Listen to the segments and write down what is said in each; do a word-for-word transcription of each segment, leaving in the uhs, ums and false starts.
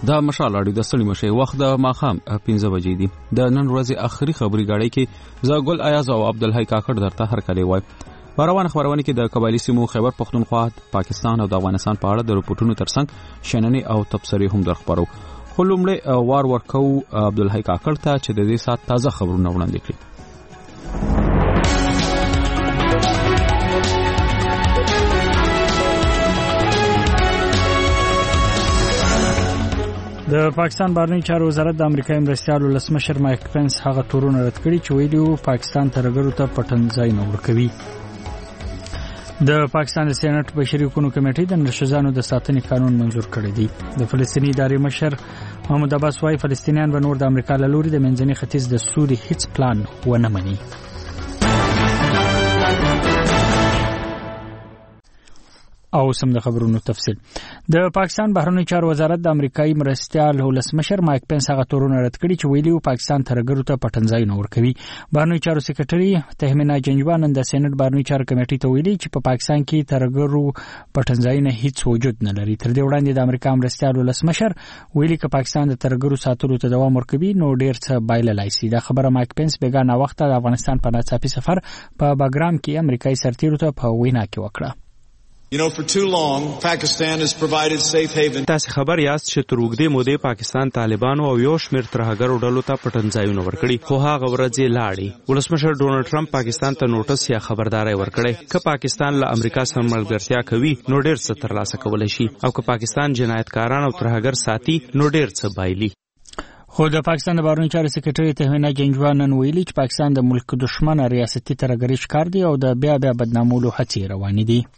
دا مشال اړي د ستړي مشه وخت د ماخام پنځه بجې دي. د نن ورځې اخري خبري غاړي کې زاګل ایاز او عبدالحی کاکړ درته هر کله وای. روان خبرونه کې د قبایلی سیمو خیبر پختونخوا، پاکستان او د افغانستان په اړه د رپورټونو ترڅنګ شننې او تبصرې هم درخبرو. خو لومړی وار ورکو عبدالحی کاکړ ته چې د دې سات تازه خبرونه وړاندې کړي. د پاکستان بهرنی چارو وزارت د امریکای مرستیال ولسمشر مایک پنس هغه تورونه رد کړي چې ویلي وو پاکستان ترګرو ته پټنځای نه ورکوي. د پاکستان د سېنات بشري حقوقو کمیټې د نرښځانو د ساتنې قانون منزور کړی دی. د فلسطیني ادارې مشر محمود عباس وايي فلسطینیان به نور د امریکا له لوري د منځني ختیځ د سولې هیڅ پلان ونه مني. او سم د خبرونو تفصیل. د پاکستان بهرنی چارو وزارت د امریکایي مرستیال ولسمشر مایک پنس هغه تورونه رد کړي چې ویلي وو پاکستان ترګرو ته پټنځای نه ورکوي. بهرنی چارو سکرټري تهمینا جنجوان د سېنات بهرنی چارو کمیټې ته ویلي چې په پا پاکستان کې ترګرو پټنځای نه هیڅ وجود نه لري. تر دې وړاندې د امریکا مرستیال ولسمشر ویلي چې پاکستان د ترګرو ساتلو ته دوام ورکوي نو ډیر څه بایللای شي. دا خبره مایک پنس بیګانه وخت د افغانستان په ناڅاپي سفر په باګرام کې امریکایي سرتیرو ته په وینا کې وکړه. You know, for too long, Pakistan has provided safe haven. تاسو خبر یاست چې تر اوږدې مودې پاکستان طالبانو او یو شمېر ترهګرو ډلو ته پټنځایونه ورکړي، خو هغه ورځې لاړې. ولسمشر ډونالد ټرمپ پاکستان ته نوټس یا خبرداري ورکړي چې پاکستان له امریکا سره ملګرتیا کوي نو ډېر څه ترلاسه کولای شي، او که پاکستان جنایتکاران او ترهګر ساتي نو ډېر څه بایلي. خو د پاکستان د بهرنی چارو سکرټري تهمینا جنجوان نن ویلي چې پاکستان د ملک دښمن ریاستي ترهګري ښکار دی او د بیا بیا بدنامولو هڅې روانې دي.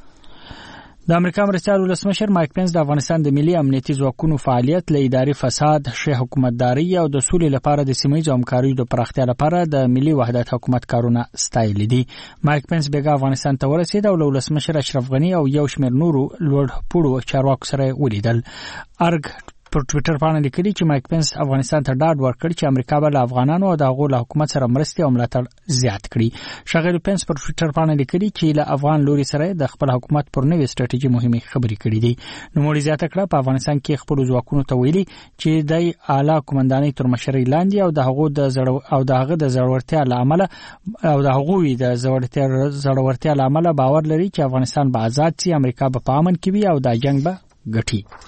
د امریکا مرستیال ولسمشر مایک پنس د افغانستان د ملي امنیتي ځواکونو فعالیت له اداري فساد، ښه حکومتداري او د سولې لپاره د سیمه‌ییزو همکاریو د پراختیا لپاره د ملي وحدت حکومت کارونه ستایلي دي. مایک پنس بیګا افغانستان ته ورسېد او له ولسمشر اشرف غني او یو شمېر نورو لوړ پوړو چارواکو سره ولیدل. ارګ پر ټویټر باندې لیکلي چې مایک پنس افغانستان ته ډاډ ورکړ چې امریکا به له افغانانو او د هغو له حکومت سره مرستې او ملاتړ زیات کړي. ښاغلي پنس پر ټویټر باندې لیکلي چې له افغان لوري سره د خپل حکومت پر نوې سټریټیجي مهمه خبرې کړې دي. نوموړي زیاته کړه په افغانستان کې خپل ځواکونو ته ویلي چې د اعلی قومندانۍ تر مشرۍ لاندې او د هغو د زړه او د هغه د زړورتیا لامل او د هغوی د زړورتیا زړورتیا لامل باور لري چې افغانستان به آزاد شي، امریکا به په امن کې وي او دا جنگ به ګټي.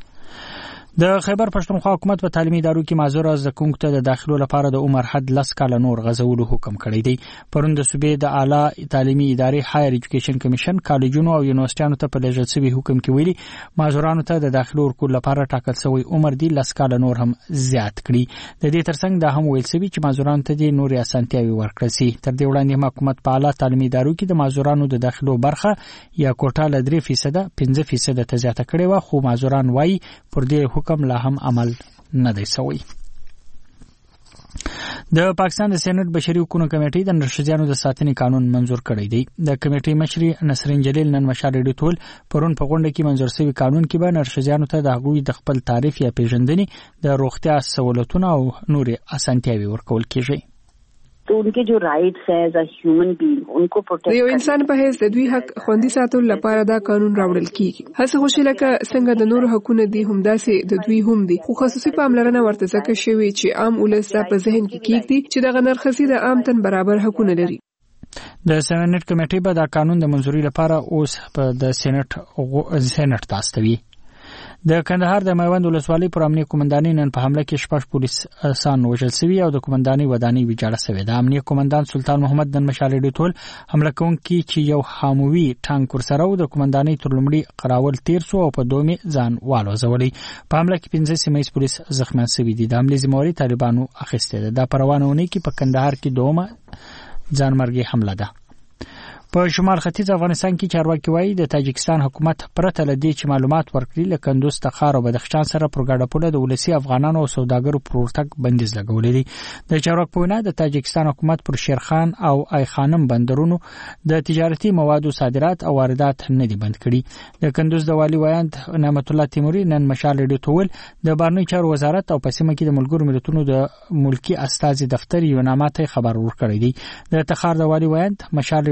د خیبر پښتونخوا حکومت په تعلیمي ادارو کې معذور زده کوونکو ته د داخلو لپاره د عمر حد لس کاله نور غځولو حکم کړی دی. پرون د صوبې د اعلی تعلیمي ادارې هایر ایجوکیشن کمیشن کالجونو او یونیورسيټانو ته په لېږل شوي حکم کې ویلي معذورانو ته د داخلو ورکولو لپاره ټاکل شوی عمر دی لس کاله نور هم زیات کړي. د دې ترڅنګ دا هم ویل شوی چې معذورانو ته د نوري اسانتیاوي ورکړل شي. تر دې وړاندې حکومت په اعلی تعلیمي ادارو کې د معذورانو د داخلو برخه یا کوټه ل درې فیصد پنځه فیصد ته زیاته کړې و، خو معذوران وایي پر دې حکم لا هم عمل نه دی شوی. د پاکستان د سېنات بشري حقوقو کمیټې د نرښځانو د ساتنې قانون منزور کړی دی. د کمیټې مشر نسرین جلیل نن مشال ریډیو ټول پرون په غونډه کې منزور شوی قانون کې به نرښځانو ته د هغوی د خپل تعریف یا پیژندنې د روغتیا سہولتونه او نور اسانتیاوي ورکول کیږي. तो उनके जो rights है एज अ ह्यूमन बीइंग उनको protect یو انسان په هیڅ د دوی حق خوندي ساتلو لپاره دا قانون راوړل کیږي. هڅه وشي لکه څنګه د نورو حقوقو دي همداسې د دوی هم دي، خو خصوصي پاملرنه ورته ځکه شوی چې عام ولس په ذهن کې کیږي چې د غنرخصي د عام تن برابر حقوقونه لري. د سېنات کمیټې به دا قانون د منځوري لپاره اوس په د سېنات سېنات تاستوي. د کندهار د میوند ولسوالۍ پر امنیه قومندانۍ نن په حمله کې شپږ پولیسان وژل شوي او د قومندانۍ ودانۍ ویجاړه شوې ده. امنیه قومندان سلطان محمد نن مشال ریډیو ټول حمله کوونکي چې یو حاموي ټانک ورسره و د قومندانۍ تر لومړي قراول تیر شو او په دومي ځان والوځولی. په حمله کې پنځه سیمه پولیس زخمیان شوي دي. د حملې ذمہواري طالبانو اخیستې ده. دا په روانه اونۍ کې په کندهار کې دومه ځانمرګي حمله ده. په شمال ختیځ افغانستان کې چارواکي وایي د تاجکستان حکومت پرته له دې چې معلومات ورکړي له کندوز تخار او بدخشان سره پر ګډه پوله د ولسی افغانانو او سوداګرو پر ورتګ بندیز لګولې دي. د چارواکو په وینا د تاجکستان حکومت پر شیرخان او ای خانم بندرونو د تجارتي موادو صادرات او واردات نه دي بند کړي. د کندوز د والی وایند نعمت الله تیموري نن مشال ریډیو ټول د بهرنی چارو وزارت او په سیمه کې د ملګرو ملتونو د ملکی استازي دفتر یو نامه ته خبر ورکړی دی. د تخار د والی وایند مشال ریډیو ټول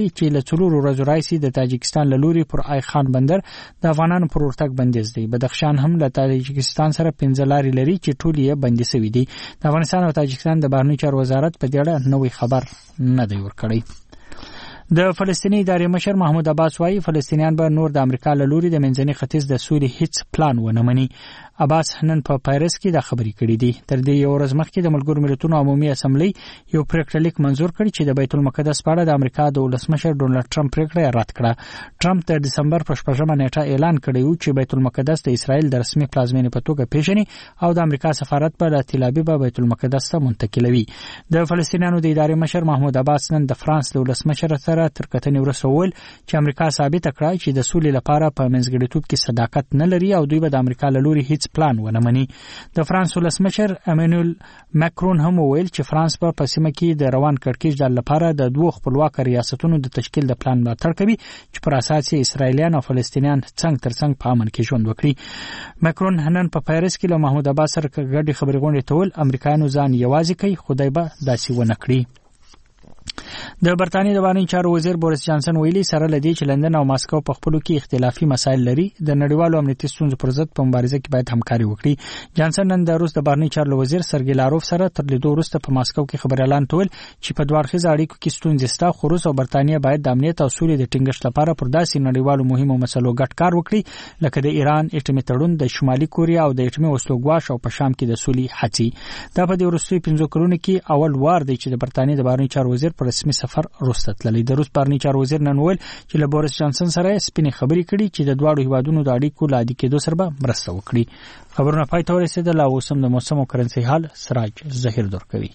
ویلي چې له څلورو ورځو راځي د تاجکستان له لوري پر آی خان بندر د افغانانو پر ورتګ بندیز دی. بدخشان هم له تاجکستان سره پنځه لارې لري چې ټول یې بندي شوي دي. د افغانستان او تاجکستان د بهرنیو چارو وزارت په دې اړه نوې خبر نه دی ورکړی. د فلسطیني ادارې مشر محمود عباس وايي فلسطینیان به نور د امریکا له لوري د منځني ختیځ د سولې هیڅ پلان ونه مني. عباس نن په پاریس کې د خبرې کړې دي. تر دې یو ورځ مخکې د ملګرو ملتونو عمومي اسمبلی یو پریکړه لیک منزور کړی چې د بیت المقدس په اړه د امریکا د ولسمشر ډونالد ټرمپ پریکړه رد کړه. ټرمپ د دسمبر په شپږمه نیټه اعلان کړی و چې بیت المقدس د اسرائیل د رسمي پلازمینې په توګه پیژني او د امریکا سفارت په تل ابیب بیت المقدس ته منتقلوي. د فلسطینیانو د ادارې مشر محمود عباس نن د فرانس د ولسمشر سره تر کتنې ورسول چې امریکا ثابت کړه چې د سولې لپاره په منځګړیتوب کې صداقت نه لري او دوی به د امریکا له لوري هیڅ پلان ونه مني. د فرانس ولسمشر امانوئل ماکرون هم وویل چې فرانس په پسیمه کې د روان کړکېچ د لپاره د دوه خپلواک ریاستونو د تشکیل د پلان ملاتړ کوي چې پر اساس یې اسرایلیان او فلسطینیان څنګ تر څنګ په امن کې ژوند وکړي. ماکرون نن په پاریس کې له محمود عباس سره ګډې خبرې غونډې ته ول امریکایانو ځان یوازې کوي خدای به داسې ونه کړي. د برتانیې د بهرنیو چارو وزیر بوریس جانسن ویلي سره لدی چې لندن او ماسکو په خپلو کې اختلافي مسایل لري د نړیوالو امنیتي ستونزو پر ضد په مبارزه کې باید همکاري وکړي. جانسن نن د روس د بهرنیو چارو وزیر سرګی لاروف سره تر لیدو وروسته په ماسکو کې خبر اعلان کول چې په دوه اړخیزو اړیکو کې ستونزې شته خو روس او برتانیې باید د امنیت او سولې د ټینګښت لپاره پر داسې نړیوالو مهمو مسلو ګډ کار وکړي لکه د ایران اټومي تړون د شمالي کوریا او د اټومي وسلو ګواښ او په شام کې د سولې هڅې. دا په دې وروستیو پنځو کلونو کې اول وار دی چې د برتانیې د بهرنیو چارو وزیر په رسمي سفر روس ته تللی. د روس بهرنیو چارو وزیر نن ویل چې له بوریس جانسن سره سپینې خبرې کړي چې د دواړو هیوادونو د اړیکو لا عادي کېدو سره به مرسته وکړي. خبرونه پای ته ورسېدل او اوس هم د موسم او کرنسي حال سراج ظهیر درکوي.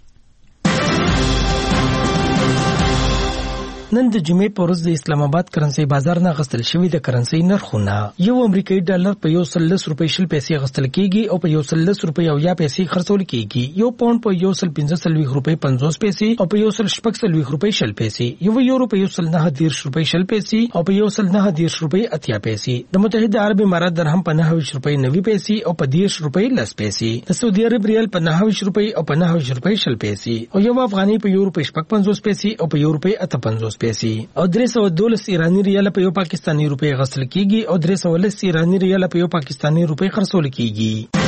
نن د جمعې په ورځ د اسلام آباد کرنسي بازار نه غستل شوی د کرنسي نرخونه یو امریکایي ډالر په یو سل لس روپۍ شل پیسې غستل کیږي او په یو سل لس روپۍ او یا پیسې خرڅول کیږي. یو پاوند په یو سل پنځه سلويخ روپۍ پنځوس پیسې او په یو سل شپږ سلويخ روپۍ شل پیسې. یو یورو په یو سل نه دیرش روپۍ شل پیسې او په یو سل نه دیرش روپۍ اتیا پیسې. د متحده عرب امارات درهم په نه ویشت روپۍ نوي پیسې او په دیرش روپۍ لس پیسې. د سعودي عرب ریال په نه ویشت روپۍ او په نه ویشت روپۍ شل پیسې او یو افغاني په یو روپۍ شپږ پنځوس پیسې او په یو روپۍ اته پنځوس پیسې. او درې سوه دولس ایرانی ریال په یو پاکستانی روپۍ غسل کیږي او درې سوه لس ایرانی ریال په یو پاکستانی روپۍ خرڅول کیږي.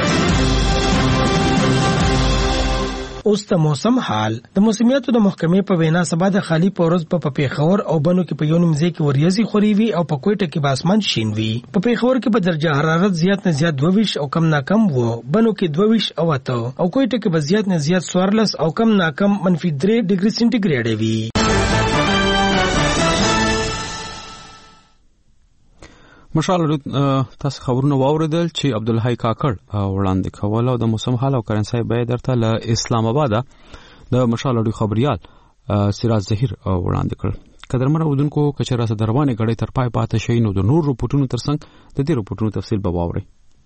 اوس د موسم حال. د موسمیاتو د محکمې په وینا سبا د خالی پورز په پیښور او بنو کې په یو نیمځای کې وریځي خوريوي او په کوټه کې به اسمان شین وي. په پیښور کې په درجه حرارت زیات نه زیات دوه ویشت او کم نه کم وو. بنو کې دوه ویشت او اته او کوټه کې به زیات نه زیات څوارلس او کم نه کم منفي درې ډیګري سنټیګریډ وي. مشال تاسو خبرونه واوریدل چې عبدالحی کاکړ وړاندې کول او د موسم حال او کرنسي به درته له اسلام آباد د مشال اډو خبريال سراج ظهیر وړاندې کړ. قدرمن اودونکو کچرا صدروانه غړې تر پای پاتې شي نو د نور رپورټونو ترڅنګ د دې رپورټونو تفصیل به واوري.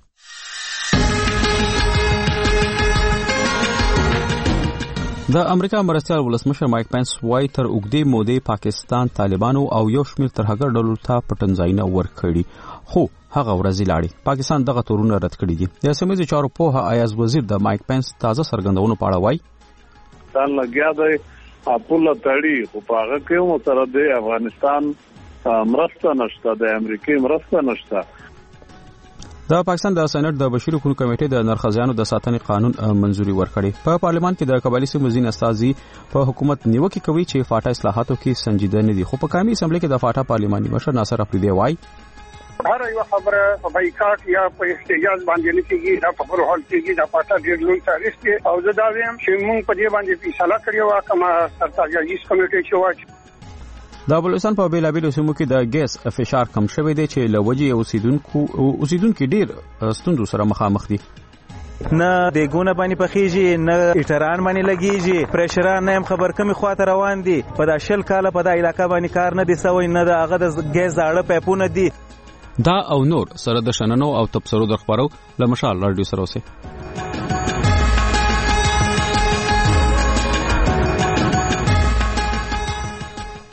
د امریکا مرستیال ولسمشر مایک پنس وای تر اوږدې مودې پاکستان طالبانو او یو شمېر ترهګر ډلو ته پټنځایونه ورکړي خو هغه ورځ لاړې پاکستان دغه تورونه رد کړي دي. د سیمې چارو په ایاز وزیر د مایک پنس تازه سرګندونو په اړه وای ځان لګیا دی خپل تړي خو په هغه کې مو سره د افغانستان مرسته نشته د امریکای مرسته نشته. د پاکستان د سېنات د بشري حقوقو کمیټې د نرخزیانو د ساتنې قانون منزوري ورکړي. په پارلمان کې د قبایلی سیمو ځین استازي په حکومت نیوکه کوي چې فاټا اصلاحاتو کې سنجیده نه دي خو په قومي اسمبلی کې د فاټا پارلماني مشر ناصر افریدی وایي هر یو خبره په بایکاټ یا په احتجاج باندې لکېږي دا په هر حال کې دا فاټا ډېر لوی تاریخ دی او زه دا وایم چې موږ په دې باندې فیصله کړې و کومه سرتاجیز کمیټې چې واچ د بلوچستان په بیلابیلو سیمو کې د ګیس فشار کم شوی دی چې لوجې اوسیدونکو اوسیدونکو ډیر ستوندو سره مخامخ دي. نه دیګونه باندې پخېږي نه ایټران باندې لګېږي پرشران نه هم خبر کمی خواته روان دي. په دا شل کاله په دا علاقه باندې کار نه دي سوی نه د هغه د ګیس زاړه پایپونه دي. دا او نور سره د شننو او تبصرو د خبرو له مشال رادیو سره اوسه.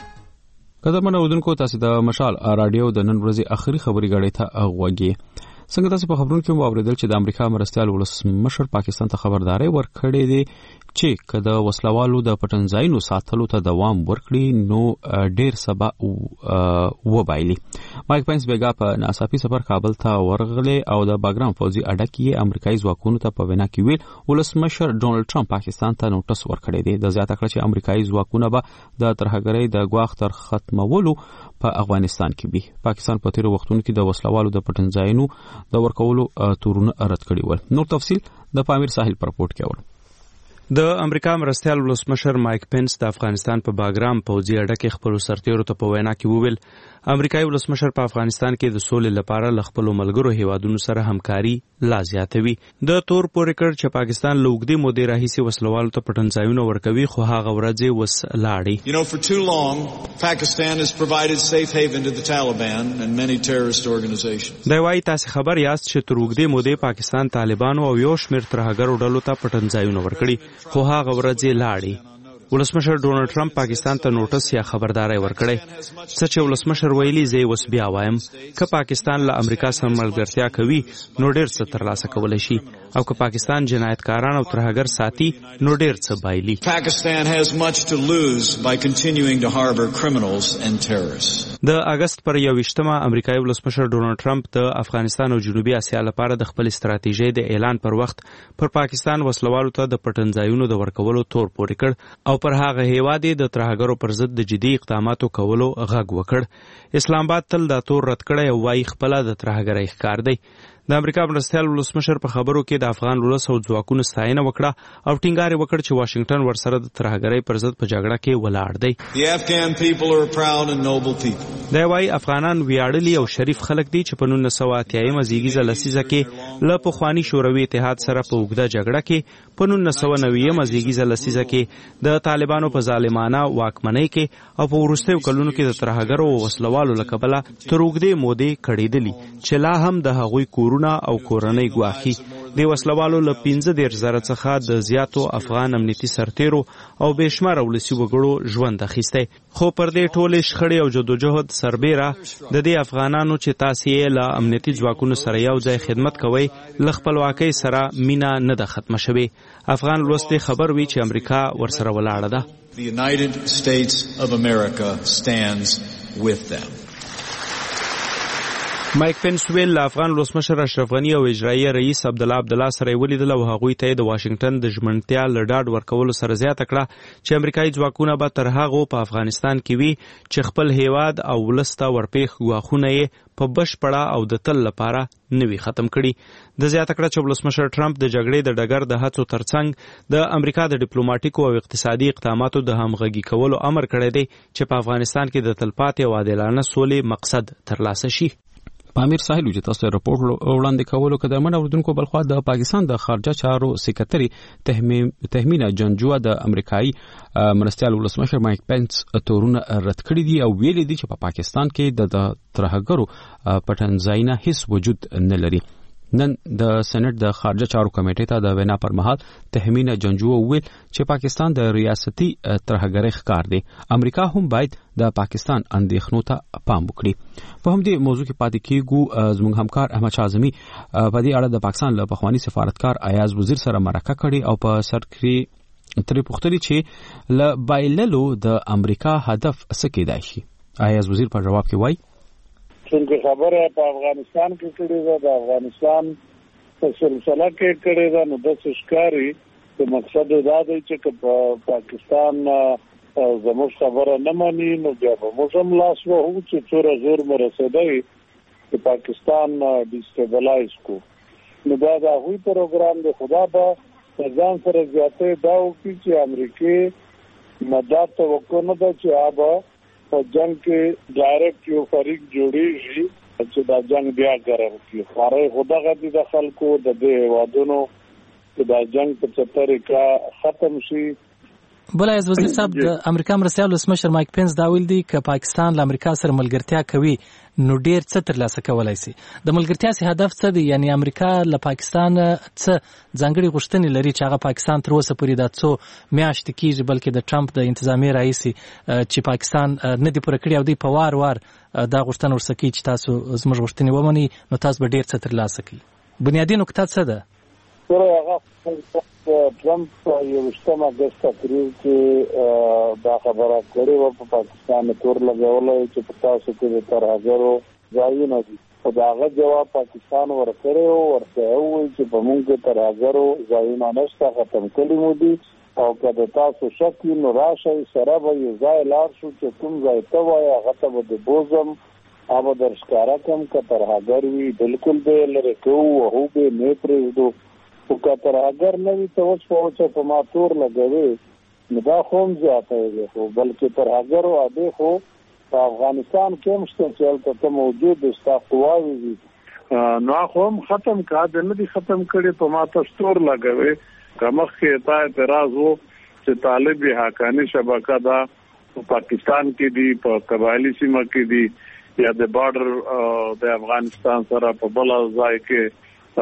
قدرمن اودونکو تاسو د مشال رادیو د نن ورځې اخري خبري غړې ته اغوږی. څنګه تاسو په خبرونو کې واوریدل چې د امریکا مرستیال ولسمشر پاکستان ته خبرداري ورکړې دي چې کله وسلوالو د پټنځایونو ساتلو ته دوام ورکړي نو ډېر سبا وبایلي. مایک پنس بیګا په ناڅاپي سفر کابل ته ورغلی او د باګرام فوزي اډه کې امریکایي ځواکونو ته په وینا کې ویل ولسمشر ډونالد ټرمپ پاکستان ته نوټس ورکړی دی. د زیاته کړ چې امریکایي ځواکونه به د ترهګرۍ د ګواښ تر ختمولو په افغانستان کې وي. پاکستان په تیرو وختونو کې د وسلوالو د پټنځایونو د ورکولو تورونه رد کړي ول. نور تفصیل د پامیر ساحل پر رپورت کې اورو. د امریکا مرستیال ولسمشر مایک پنس د افغانستان په باګرام پوځي اډه کې خپل سرتیرو ته په وینا کې وویل امریکایي ولسمشر په افغانستان کې د سولې لپاره ل خپل ملګرو هیوادونو سره همکاري لا زیاتوي. د تور پورې کړ چې پاکستان لوګدي مودې راهیسي وسلوالو ته پټنځایونه ورکوي خو هغه ورځې وس لاړې. You know, for too long, Pakistan has provided safe haven to the Taliban and many terrorist organizations. دا وايي تاسو خبر یاست چې تر وګدي مودې پاکستان طالبانو او یو شمېر ترهګرو ډلو ته پټنځایونه ورکړي خو هغه ورځې لاړې. ولسمشر ډونالد ټرمپ پاکستان ته نوټس یا خبرداري ورکړي څه چې ولسمشر ویلي زه اوس بیا وایم که پاکستان له امریکا سره ملګرتیا کوي نو ډېر څه ترلاسه کولی شي او که پاکستان جنایتکاران او ترهګر ساتي نو ډېر څه بایلي. Pakistan has much to lose by continuing to harbor criminals and terrorists. د اگست پر یوویشتمه امریکایي ولسمشر ډونالد ټرمپ د افغانستان او جنوبي اسیا لپاره د خپل ستراتیژۍ د اعلان پر وخت پر پاکستان وسلوالو ته د پټنځایونو د ورکولو تور پورې کړ او پر هغه هیواد د ترهګرو پر ضد د جدي اقداماتو کولو غږ وکړ. اسلام آباد تل دا تور رد کړی او وايي خپل د ترهګرۍ ښکار دی. د امریکا مرستیال ولسمشر په خبرو کې د افغان ولس او ځواکونو ستاینه وکړه او ټینګار وکړ چې واشنگټن ورسره د ترهګرۍ پر ضد په جګړه کې ولاړ دی. The Afghan people are proud and noble people. دا وايي افغانان ویاړلي او شریف خلک دي چې په نولس سوه اتیایمه زیږیزه لسیزه کې له پخواني شوروي اتحاد سره په اوږده جګړه کې په نولس سوه نویمه زیږیزه لسیزه کې د طالبانو په ظالمانه واکمنۍ کې او په وروستیو کلونو کې د ترهګرو او وسلوالو له کبله تر اوږدې مودې کړېدلي چې لا هم د هغوی کورونه او کورنۍ ګواښي. د وسلوالو له پنځه دېرش زره څخه د زیاتو افغان امنیتي سرتیرو او بېشماره ولسي وګړو ژوند اخیستی. خو پر دې ټولې شخړې او جدوجهد سربیره د دې افغانانو چې تاسې یې له امنیتي ځواکونو سره یو ځای خدمت کوئ له خپلواکۍ سره مینه نه ده ختمه شوې. افغان لوستې خبر وي چې امریکا ورسره ولاړه ده. The United States of America stands with them. مایک پنس ویل افغان ولسمشر اشرف غنی او اجرایي رئیس عبدالله عبدالله سره ولیدل او هغوی ته د واشنگټن د ژمنتیا له ډاډ ورکولو سره زیاته کړه چې امریکایي ځواکونه به تر هغو په افغانستان کې وي چې خپل هیواد او ولس ته ورپېښ ګواښونه یې په بشپړه او د تل لپاره نه وي ختم کړي. د زیاته کړه چې ولسمشر ټرمپ د جګړې د ډګر د هڅو ترڅنګ د امریکا د ډیپلوماټیکو او اقتصادي اقداماتو د همغږي کولو امر کړی دی چې په افغانستان کې د تلپاتې او عادلانه سولې مقصد ترلاسه شي. پامیر ساحل چې تاسو رپورت وړاندې کولو کې د من اوردونکو بلخوا د پاکستان د خارجه چارو سکرټري تهمینه جنجوا د امریکایي مرستیال ولسمشر مایک پنس تورونه رد کړی دي او ویلي دي چې په پاکستان کې د ترهګرو پټنځایونه هیڅ وجود نه لري. نن د سېنات د خارجه چارو کمیټې ته د وینا پر مهال تهمینه جنجوا ویل چې پاکستان د ریاستي ترهګرۍ ښکار دی. امریکا هم باید د پاکستان اندېښنو ته پام وکړي. په همدې موضوع کې پاتې کېږو. زموږ همکار احمد شاه اعظمي په دې اړه د پاکستان له پخواني سفارتکار ایاز وزیر سره مرکه کړې او په سر کې ترې پوښتنې چې له بایللو د امریکا هدف څه کېدای شي. ایاز وزیر په جواب کې وایي څنګه خبره په افغانستان کې کړې ده د افغانستان په سلسله کې کړې ده نو د ښکاری په مقصد دا دی چې په پاکستان زموږ خبره نه مانی نو بیا به موږ هم لاس وهو چې څوره زور مو رسېدی چې پاکستان ډیسټیبلایز کو. نو دا د هغوی پروګرام دی. خدا به ځان سره زیاتې دا وکړي چې امریکې مدد توقع نه ده چې آبه په جنگ کې ډایرکټ یو فریق جوړیږي چې دا جنگ بیا ګرم کړي. خاري خدا غدي د خلکو د دې وادونو چې دا جنگ په طریقه ختم شي بل از وزیر صاحب د امریکا مرستیال ولسمشر مایک پینس دا ویل دی ک پاکستان له امریکا سره ملګرتیا کوي نو ډیر څه ترلاسه کولای شي. د ملګرتیا سي هدف څه دی؟ یعنی امریکا له پاکستان څه ځانګړي غوښتنې لري چې هغه پاکستان تر اوسه پورې دا څو میاشتې کېږي بلکې د ټرمپ د انتظامی رئیس چې پاکستان نه دی پوره کړی او دی په وار وار دا غوښتنه ورسکي چې تاسو زموږ غوښتنې ومني نو تاسو به ډیر څه ترلاسه کړئ. بنیادی نکته څه ده؟ ټرمپ یو شتمه اگست تقریر کې دا خبره کړې وه په پاکستان تور لګولی چې په تاسو کې د ترهګرو ځایونه دي. خو د هغه جواب پاکستان ورکړی و، ورته یې وویل چې په موږ کې ترهګرو ځایونه نشته، ختم کړي مو دي او که د تاسو شک وي نو راشئ سره به یو ځای لاړ شو چې کوم ځای ته وایي هغه ته به د بوزم هغه به در ښکاره کړم. که ترهګر وي بالکل به یې لرې کوو، وهو به یې نه پرېږدو. خو که ترهګر نه وي ته اوس په وچه په ما تور لګوې نو دا خو هم زیاتی دی. خو بلکې ترهګر و ادې خو په افغانستان کې هم شته چې هلته ته موجود دی، ستا قواوې دي نو هغه هم ختم کړه. د نه دي ختم کړي په ما ته تور لګوې. که مخکې تا اعتراض و چې طالب حقاني شبکه ده په پاکستان کې دي، په قبایلي سیمه کې دي یا د بارډر د افغانستان سره په بل ځای کې،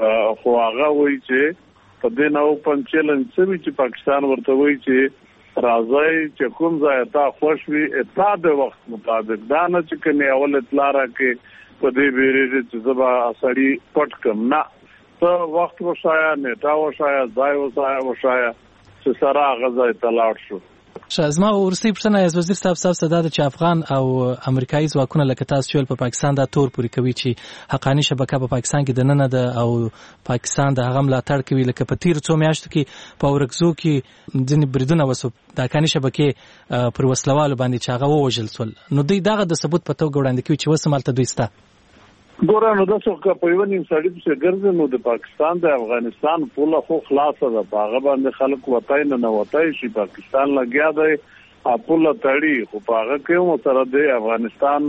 خو هغه وایي چې په دې نه اوپن چیلنج شوي چې پاکستان ورته وایي چې راځئ چې کوم ځای تا خوښ وي اطلاع د وخت مطابق، دا نه چې کنې اول اطلاع راکړې په دې بیرېږي چې زه به سړي پټ کړم. نه، ته وخت وښایه، نیټه وښایه، ځای وښایه چې سره هغه ځای ته لاړ شو. زما ورستی پوښتنه از وزیر صاحب صاحب څه ده چې افغان او امریکایي ځواکونه لکه تاسو ویل په پاکستان دا تور پورې کوي چې حقاني شبکه په پاکستان کې دننه ده او پاکستان د هغه ملاتړ کوي. لکه په تیر څو میاشتو کې په اورکزو کې ځینې بریدونه وسو د حقاني شبکې پر وسلوالو باندې چې هغه ووژل سول، نو دوی دغه د ثبوت په توګه وړاندې کوي چې اوس هم هلته دوی شته. ګوره نو داسې که په یوه نیم سړي پسې ګرځې نو د پاکستان د افغانستان پوله خو خلاصه ده، په هغه باندې خلک وتی نه نوتی شي. پاکستان لګیا دی پوله تړي، خو په هغه کې هم سره د افغانستان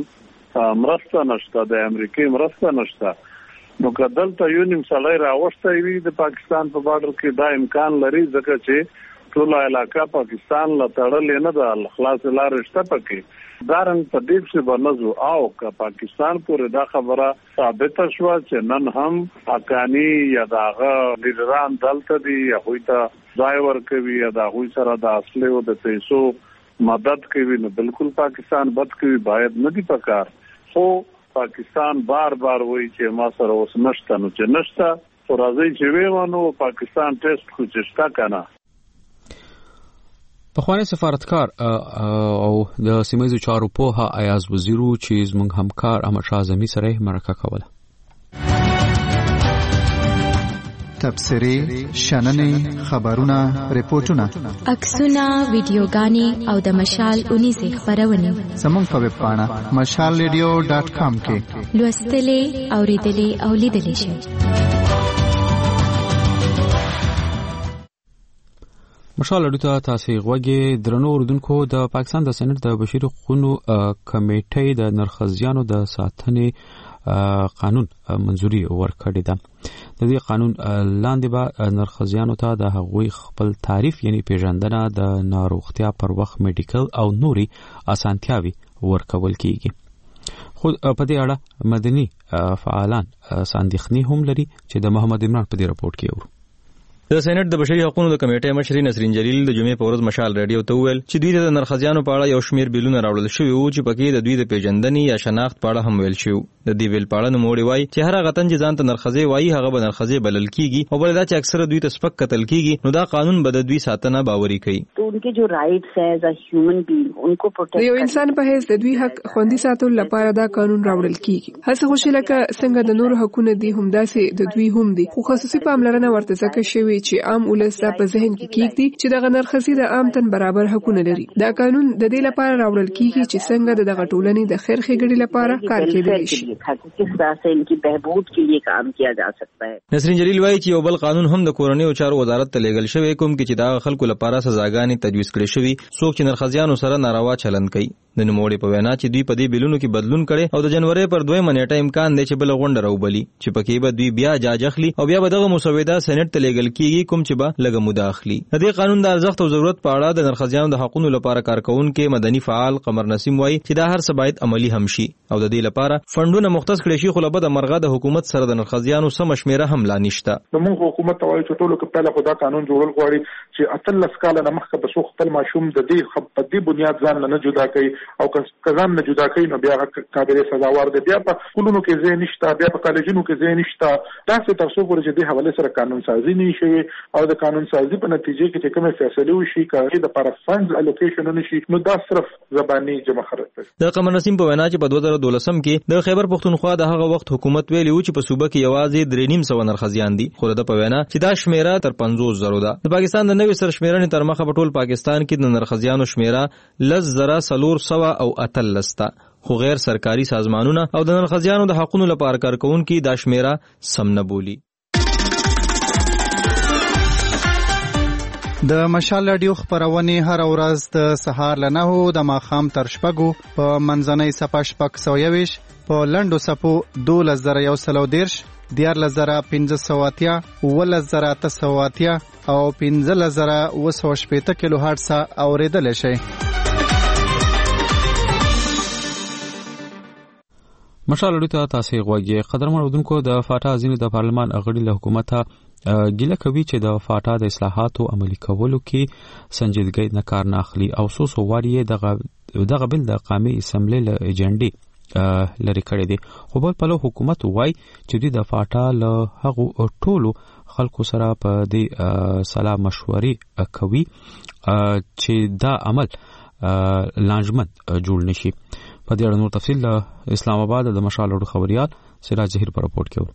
مرسته نشته، د امریکې مرسته نشته. نو که دلته یو نیم سړی راوښتی وي د پاکستان په بارډر کې دا امکان لري ځکه چې ټوله علاقه پاکستان له تړلې نه ده، خلاصې لارې شته پکې. دا رنګ په دې پسې به نه ځو. او که پاکستان پورې دا خبره ثابته شوه چې نن هم حقاني یا د هغه لیډران دلته دي، هغوی ته ځای ورکوي یا د هغوی سره د اصلو د پیسو مدد کوي، نو بالکل پاکستان بد کوي، باید نه دي پکار. خو پاکستان بار بار وایي چې ما سره اوس نشته، نو چې نشته خو راځئ چې ویې وانو پاکستان ټیسټ خو چې شته که نه. پخوانی سفارتکار او د سیمه‌ییزو چارو پوهه ایاز وزیرو چې زموږ همکار احمدشاه اعظمي سره مرکه کوله. تبصرې، شننې، خبرونه، ریپورتونه، عکسونه، ویډیوګانې او د مشال اونیزې خبرونه زموږ په ویب پاڼه مشال ریډیو ډاټ کام کې لوستلې، اوریدلې او لیدلې شئ. مشال اډو تاسو غوږی درنو اوردونکو، د پاکستان د سېنات د بشري حقوقو کمیټې د نرخزیانو د ساتنې قانون منځوري ورکړې ده. د دې قانون لاندې به نرخزیانو ته د هغوی خپل تعریف یعنی پیژندنه د ناروغتیا پر وخت میډیکل او نوري اسانتیاوي ورکول کیږي. خو په دې اړه مدني فعالان ساندخني هم لري چې د محمد عمران په دې راپورټ کې ورو. د سېنات د بشري حقوقو د کمیټې مشر نسرین جلیل د جمعې په ورځ مشال رادیو ته وویل چې دوی د نرخزیانو په اړه یو شمېر بیلونه راوړل شوي وو چې پکې د دوی د پیژندنې یا شناخت په اړه هم ویل شوي. د دې بیل په اړه نوموړي وایي چې هر هغه تن چې ځان ته نرخزی وایي هغه به نرخزی بلل کیږي، او بل دا چې اکثره دوی ته سپک قتل کیږي، نو دا قانون به د دوی ساتنه باوري کوي. تو انکه جو رائټس ہے ایز ا هیومن بینګ انکو پروټیکټ یو انسان په هیڅ د دوی حق خوندي ساتلو لپاره دا قانون راوړل کیږي. هڅه خوشي لکه څنګه د نور حقوقو دي همداسې د دوی هم دي، خو خصوصي پاملرنه ورته ځکه شوی چې عام ولس دا په ذهن کې کیږي چې دغه نرخزی د عام تن برابر حقوقونه لري. دا قانون د دې لپاره راوړل کیږي چې څنګه دغه ټولنې د خیر ښېګړې لپاره کار کېدلی شي. से इनकी बहबूद के लिए काम किया जा सकता है. نسرین جلیل وایي چې یو بل قانون هم د کورنۍ او چارو وزارت ته لیږل شوی کوم کې چې دا خلکو لپاره سزاګانې تجویز کړې شوی څوک چې نرخزیانو سره ناروا چلند کوي. د نوموړي په وینا چې دوی په دې بیلونو کې بدلون کړي او د جنوري پر دویمه نیټه امکان دی چې بل غونډه راوبلي چې پکې به دوی بیا جاج اخلي او بیا به دغه مسوده سېنات ته لیږل کیږي کیږي کوم چې به لږه موده اخلي. د دې قانون د ارزښت او ضرورت په اړه د نرخزیانو د حقوقو لپاره کارکونکو مدني فعال قمر نسیم وایي چې دا هر څه باید عملی هم شي او د دې لپاره فندونه مختص کړي شي، خو له بده مرغه د حکومت سره د نرخزیانو سم شمیره هم لا نشته. موږ حکومت ته وایو چې ټولو کې پهله خدا قانون جوړول غواړي چې اتلس کاله نه مخکې به څوک خپل ماشوم د دې په دې بنیاد ځان نه جدا کوي او که ځان نه جدا کوي نو بیا قابل سزاوار دی. بیا په سکولونو کې ځای نشته، بیا په کالجونو کې ځای نشته. داسې تر څو پورې چې دې حواله سره قانون سازي نه شي او د قانون سازي په نتیجه کې چې کومه فیصله وشي کاري د پر فند الوکیشن نشي نو دا صرف زبانی جمع خرج دی. د قمر نسیم په وینا چې په دوه زره دولسم کې د خیبر پښتونخوا د هغه وخت حکومت ویلی و چې په صوبه کې یوازې درې نیم سوه نرخزیان دي، خو د په وینا چې دا شمیره تر پنځوس زره ده. د پاکستان د نوې سرشمیرنې تر مخه په ټول پاکستان کې د نرخزیانو شمیره لس زره څلور سوه او اتلس ده، خو غیر سرکاري سازمانونه او د نرخزیانو د حقوقو لپاره کارکونکو دا شمیره سم نه بولي. د مشال رادیو خبرونه هر ورځ د سهار له نهو د ماښام تر شپږو په منځنۍ صفه شپږ سوه یویش په لنډو صفو دولس زره یو سل او دېرش، دیارلس زره پنځه سوه اتیا، اوولس زره اته سوه اتیا او پنځلس زره اوه سوه شپېته کیلو هرټز اورېدلی شئ. مشال رادیو ته تاسو غوږی قدرمن اودونکو. د فاټا ځینې د پارلمان غړي له حکومته ګیله کوي چې د فاټا د اصلاحاتو عملي کولو کې سنجیدګۍ نه کار نه اخلي او څو څو واري دغه دغه بل د قومي اسمبلی له ایجنډي لري کړی دی. خو بل پلو حکومت وایي چې دوی د فاټا له هغو ټولو خلکو سره په دې سلا مشورې کوي چې دا عمل لانجمن جوړ نشي. په دې اړه نور تفصیل اسلام آباد د مشال رادیو خبريال سراج ظهیر پر رپورټ کوي.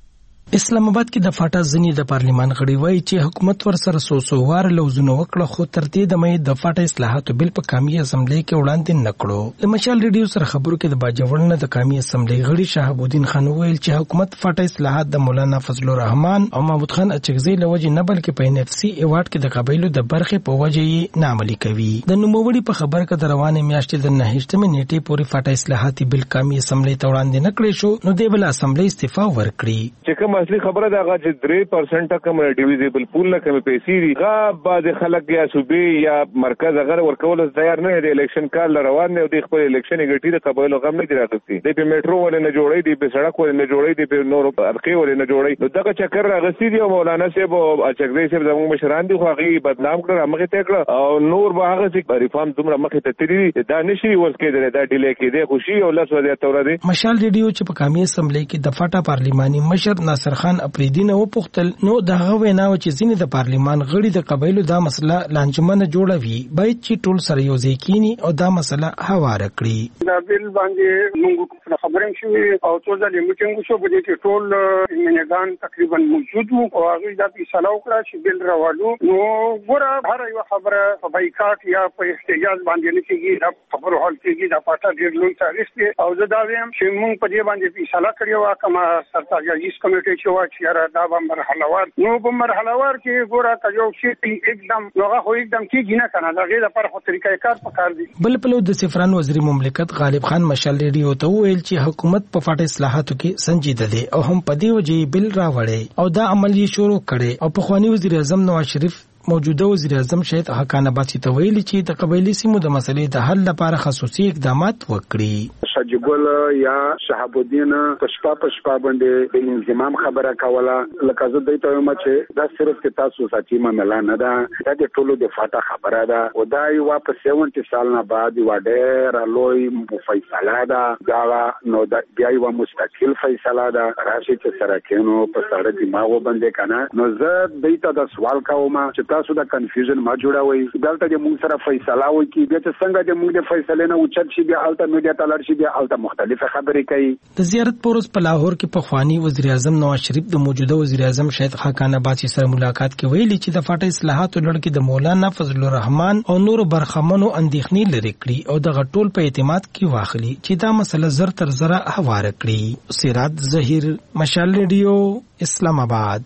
اسلام آباد کې د فاټا ځنی د پارلیمان غړي وایي چې حکومت ورسره سو سو وار لوزونه وکړه، خو تر دې د مې د فاټا اصلاحاتو بل په قومي اسمبلی کې وړاندې نکړو. د مشال ریډیو سره خبرو کې د باجوړ نه د قومي اسمبلی غړي شهاب الدین خان ویل چې حکومت فاټا اصلاحات د مولانا فضل الرحمن او محمود خان اچکزی لوجه نه بلکې په ان اف سی ایوارډ کې د قبایلو د برخې په وجه یې نه عملي کوي. د نوموړي په خبر کې د روانې میاشتې د نهشتمې نیټې پورې فاټا اصلاحات بل قومي اسمبلی ته وړاندې نکړي شو، نو د بل اسمبلی استعفا ورکړي. اصلي خبره دا چې درې پرسنټ کم ډیویزیبل پول نه کم پیسې دي غا بعد خلک یا صوبې یا مرکز هغه ورکول تیار نه دي. الیکشن کال روان دی او د خپل الیکشن غټي د قبایلو غم نه دی راغستي. د په میټرو ول نه جوړي دي، په سړک ول نه جوړي دي، په نورو ارقي ول نه جوړي. نو دغه چکر راغستي دی. مولانا صاحب او اچګزی صاحب زموږ مشران دي خو هغه بدنام کړ، مخه ته کړ او نور به هغه چې ریفارم دومره مخه ته تللی دا نشي ورکې دی، دا ډیلی کې دی. خوشي او لاس وځي تور دي. مشال ریډیو چې په قومي اسمبلی کې د فاټا پارلیماني مشر ناصر خان اپریدي نه وپوښتل نو دغه ویناو چې ځینې د پارلیمان غړي د قبایلو دا مسله لانجمنه جوړوي، باید چې ټول سره یو ځای کینی او دا مسله هواره کړي. دا بیل باندې موږ خبرې شوې او ټول د میټینګ شو په دې کې ټول منګان تقریبا موجود وو او هغه د فیصله وکړه چې بیل راوړو. نو ګوره هر یو خبره په بایکاټ یا په احتجاج باندې نه کېږي، دا خبرو حل کېږي. دا پاټا ډېر لوی تاریخ دی او زه دا وایم چې موږ په دې باندې فیصله کړې وه کومه سرتاجیز کمیټې چې وه چې یاره دا به مرحله وار نو په مرحله وار کې ګوره که یو شی एकदम نوغه خو एकदम کېږي نه کنه، د هغې لپاره خو طریقه کار پکار دي. بل پلو د سفران وزیر مملکت غالب خان مشال ریډیو ته وویل چې حکومت په فاټا اصلاحاتو کې سنجیده دی او هم په دې وجې بیل راوړی او دا عمل یې شروع کړی. او پخوانی وزیر اعظم نواز شریف موجوده وزیر اعظم شهید حقان عباسی ته ویلي چې د قبایلي سیمو د مسلې د حل لپاره خصوصي اقدامات وکړي. شجګل یا شهاب الدین پشپا پشپا باندې د انضمام خبره کوله، لکه زه دوی ته وایم چې دا صرف کې تاسو ساتي معاملہ نه ده، دا د ټولو د فاټا خبره ده او دا یو په سیونټي سال نه بعد یو ډېر لوی فیصله ده. دا نو دا بیا یو مستقل فیصله ده راشي چې سره کینو په سره دماغو باندې کنه. نو زه دوی ته د سوال کوم چې تاسو دا کنفیوژن ما جوړوي، دلته د موږ سره فیصله وکړي، بیا چې څنګه د موږ د فیصلې نه اوچت شي بیا الته میډیا ته لاړ شي بیا الته مختلفه خبرې کوي. د زیارت پروز په لاهور کې په خوانی وزیر اعظم نواز شریف د موجوده وزیر اعظم شهید حقان عباسی سره ملاقات کې ویلي چې د فاټا اصلاحاتو لړ کې د مولانا فضل الرحمن او نور برخمنو اندېښنې لري کړي او د غټول په اعتماد کې واخلي چې دا مسله زر تر زره هواره کړي. سراج ظهیر، مشال ریډیو، اسلام آباد.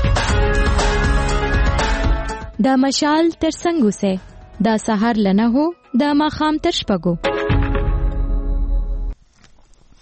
دا مشال تر څنګه سه دا سحر لنه هو دا ماخام تر شپګو.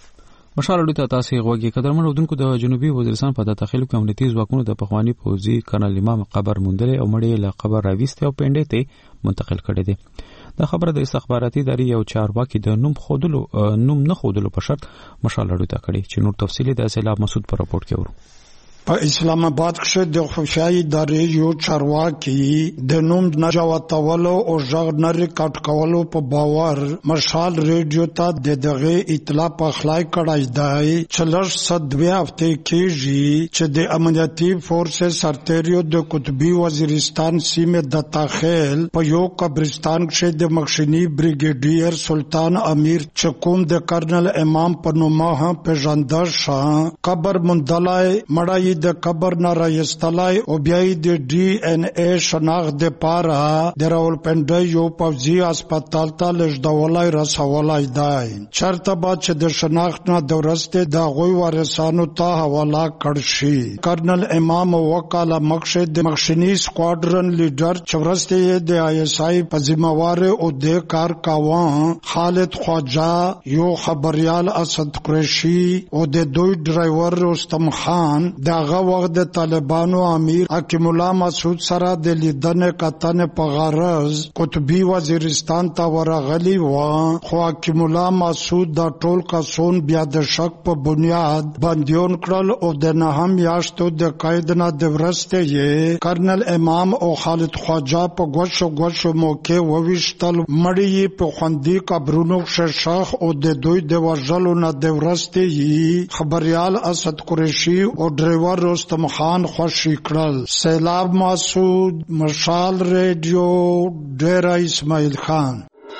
مشال اړو ته تاسو غوږی قدرمن ودونکو د جنوبي وزیرستان په داخلي کې امنیتي ځواکونو د پخوانی پوځي کرنل امام قبر موندل او مړی له قبر راويسته او پنده ته منتقل کړي دي د خبره د استخباراتي ادارې یو چارواکي د نوم خودلو نوم نه خودلو په شرط مشال اړو ته کړي چې نور تفصیلی د سیلاب مسعود پر راپورټ کې ورو په اسلام آباد کې د خفیه ادارې یو چارواکي د نوم نه جواتولو او ژغ نه ریکارډ کولو په باور مشال ریډیو ته د دغه اطلاع په خلای کړای دی چې لږ صدوي هفته کېږي چې د امنیتي فورسز سرتریو د قطبي وزیرستان سیمه د تاخیل په یو قبرستان کې د مخشنی بریګیډیر سلطان امیر چې کوم د کرنل امام په نومه پیژندل شو قبر مندلای مړای د قبر نه رايستلای او بیا د ډي ان اي شناخت د پاره د راولپنډي یو پوځي هسپتال ته لږدولای رسولای دی چرته بعد چې د شناخت نه د ورسته د غوي وارثانو ته حواله کړ شي کرنل امام وکاله مقصد د مخشنی سکواډرن لیډر چې ورسته د آی اس آی په ذمہوار او د کار کاوه خالد خواجه یو خبريال اسد قریشی او د دوی ډرایور رستم خان د هغه وخت د طالبانو امیر حکیم الله مسعود سره د لیدنې کتنې په غرض قطبي وزیرستان ته ورغلی و خو حکیم الله مسعود د ټول کسون بیا د شک په بنیاد بندیون کړل او د نهم یاشتو د قید نه د ورسته یې کرنل امام او خالد خواجه په غوښو غوښو موقع وویشتل مړی په خوندي قبرونو شرشاخ او د دوی د ورجلو نه د ورسته یې خبريال اسد قریشی او ډرایور رستم خان خوشی کړل سیلاب مسعود مشال ریډیو ډیرا اسماعیل خان